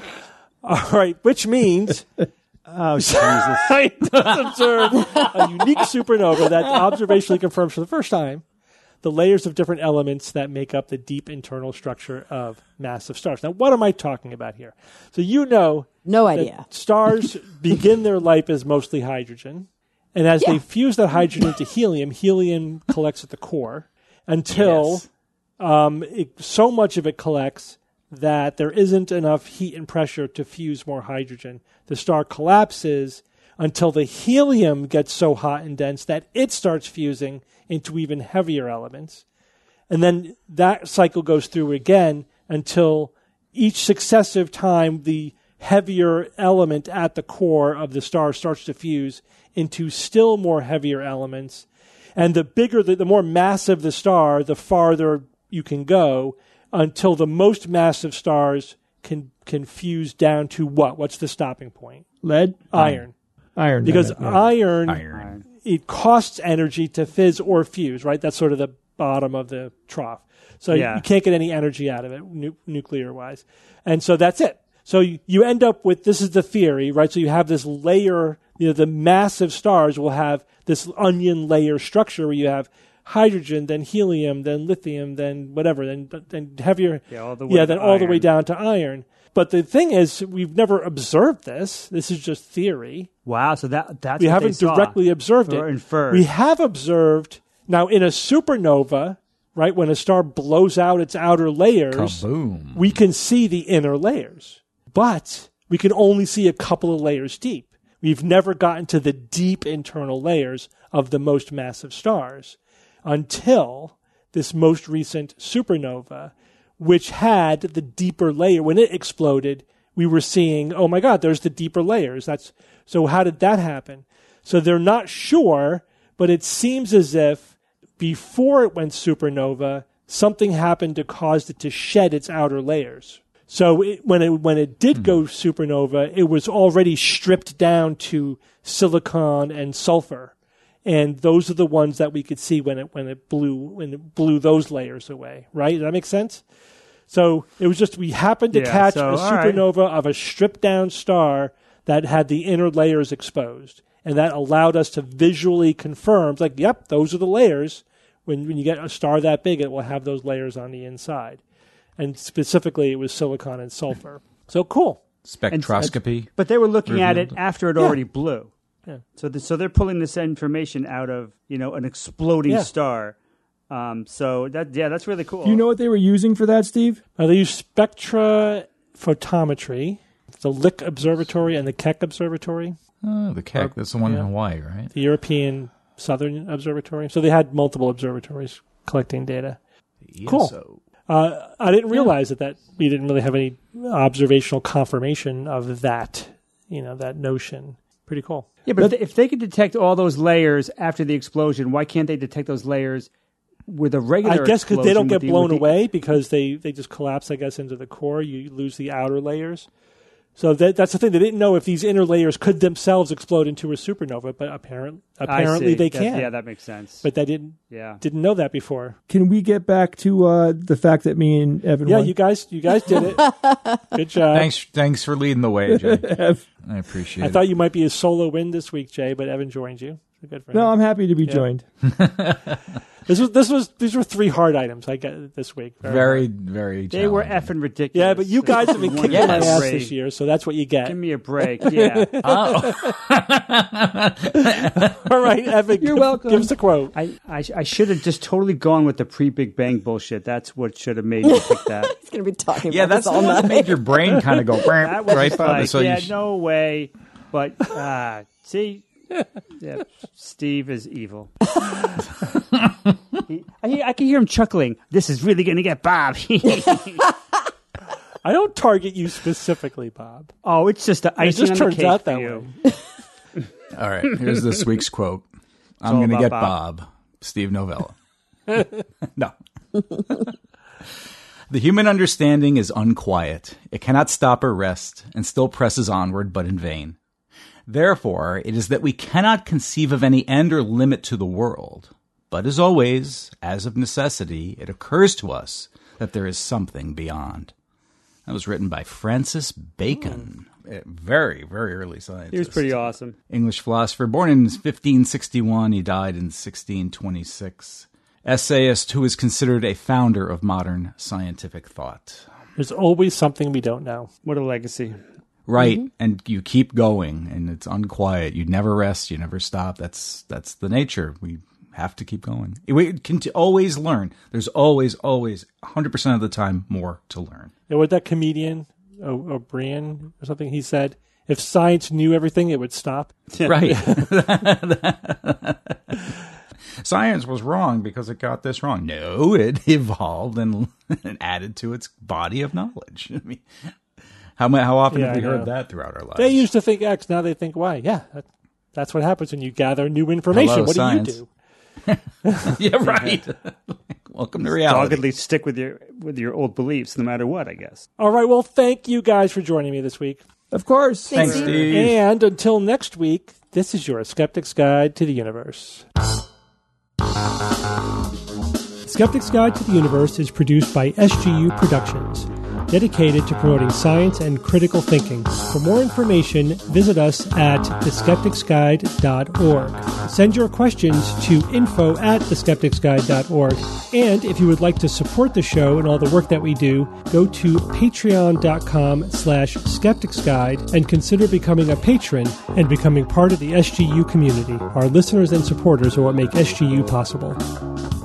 All right, which means Oh, Jesus. scientists observed a unique supernova that observationally confirms for the first time the layers of different elements that make up the deep internal structure of massive stars. Now, what am I talking about here? So you know No that idea. stars begin their life as mostly hydrogen. And as Yeah. they fuse that hydrogen into helium, helium collects at the core until Yes. um, it, so much of it collects that there isn't enough heat and pressure to fuse more hydrogen. The star collapses until the helium gets so hot and dense that it starts fusing into even heavier elements. And then that cycle goes through again until each successive time the heavier element at the core of the star starts to fuse into still more heavier elements. And the bigger, the, the more massive the star, the farther you can go until the most massive stars can can fuse down to what? What's the stopping point? Lead? Iron. Iron. Because yeah. iron, Iron. it costs energy to fizz or fuse, right? That's sort of the bottom of the trough. So Yeah. you can't get any energy out of it, nu- nuclear-wise. And so that's it. So you, you end up with, this is the theory, right? So you have this layer, you know, the massive stars will have this onion layer structure where you have hydrogen, then helium, then lithium, then whatever, then then heavier, Yeah, all the way yeah, to then all the way iron. down to iron. But the thing is, we've never observed this. This is just theory. Wow, so that that's We what haven't they saw. directly observed Or it. inferred. We have observed now in a supernova, right? When a star blows out its outer layers, Kaboom. we can see the inner layers, but we can only see a couple of layers deep. We've never gotten to the deep internal layers of the most massive stars until this most recent supernova, which had the deeper layer. When it exploded, we were seeing, oh my God, there's the deeper layers. That's so how did that happen? So they're not sure, but it seems as if before it went supernova, something happened to cause it to shed its outer layers. So it, when it when it did go supernova, it was already stripped down to silicon and sulfur, and those are the ones that we could see when it when it blew when it blew those layers away. Right? Does that make sense? So it was just we happened to Yeah, catch so, a all right. supernova of a stripped down star that had the inner layers exposed, and that allowed us to visually confirm, like, yep, those are the layers. When when you get a star that big, it will have those layers on the inside. And specifically, it was silicon and sulfur. So cool. Spectroscopy. But they were looking at it Revealed. after it Yeah. already blew. Yeah. So the, so they're pulling this information out of, you know, an exploding Yeah. star. Um, so that yeah, that's really cool. Do you know what they were using for that, Steve? Uh, they use spectrophotometry, the Lick Observatory and the Keck Observatory, Oh, the Keck. That's the one Yeah. in Hawaii, right? the European Southern Observatory. So they had multiple observatories collecting data. Cool. So, Uh, I didn't realize that, that we didn't really have any observational confirmation of that, you know, that notion. Pretty cool. Yeah, but if they, if they could detect all those layers after the explosion, why can't they detect those layers with a regular I guess because they explosion don't with get the- blown with the- away because they, they just collapse, I guess, into the core. You lose the outer layers. So that, that's the thing. They didn't know if these inner layers could themselves explode into a supernova, but apparent, I apparently see. they That- can. Yeah, that makes sense. But they didn't yeah. didn't know that before. Can we get back to uh, the fact that me and Evan Yeah, won? you guys, you guys did it. Good job. thanks, thanks for leading the way, Jay. Ev- I appreciate I it. thought you might be a solo win this week, Jay, but Evan joined you. So good for No, him. I'm happy to be Yeah. joined. This was this was these were three hard items I got this week. very, very. They were challenging. effing ridiculous. Yeah, but you guys have been kicking Yes. my ass Brady. this year, so that's what you get. Give me a break. Yeah. Oh, All right, Evan. You're give, welcome. Give us a quote. I, I, I should have just totally gone with the pre-Big Bang bullshit. That's what should have made me pick that. He's going to be talking yeah, about that's this the all one that night. made your brain kind of go That was right, just Bob? like, So you yeah, sh- no way. But uh, see, yeah, Steve is evil. He- I, hear- I can hear him chuckling. This is really going to get Bob. I don't target you specifically, Bob. Oh, it's just the It icing just on the turns cake out for that you. way. All right, here's this week's quote. I'm all going to about get Bob. Bob. Steve Novella. No. The human understanding is unquiet. It cannot stop or rest, and still presses onward, but in vain. Therefore, it is that we cannot conceive of any end or limit to the world. But as always, as of necessity, it occurs to us that there is something beyond. That was written by Francis Bacon. A very, very early scientist. He was pretty awesome. English philosopher, born in fifteen sixty-one. He died in sixteen twenty-six. essayist who is considered a founder of modern scientific thought. There's always something we don't know. What a legacy. Right, Mm-hmm. and you keep going, and it's unquiet. You never rest, you never stop. That's that's the nature. We have to keep going. We can t- always learn. There's always, always, one hundred percent of the time, more to learn. You know what that comedian, o- O'Brien or something, he said, if science knew everything, it would stop. Right. Science was wrong because it got this wrong. No, it evolved and, and added to its body of knowledge. I mean, how ma- how often Yeah, have we I know. heard that throughout our lives? They used to think X, now they think Y. Yeah, that, that's what happens when you gather new information. Hello, what science. do you do? Yeah, right. Welcome to reality. Doggedly stick with your with your old beliefs, no matter what. I guess. All right, well, thank you guys for joining me this week. Of course. Thanks, Steve. Steve. And until next week, this is your Skeptic's Guide to the Universe. Skeptic's Guide to the Universe is produced by S G U Productions, dedicated to promoting science and critical thinking. For more information, visit us at the skeptics guide dot org. Send your questions to info at the skeptics guide dot org. And if you would like to support the show and all the work that we do, go to patreon.com slash skepticsguide and consider becoming a patron and becoming part of the S G U community. Our listeners and supporters are what make S G U possible.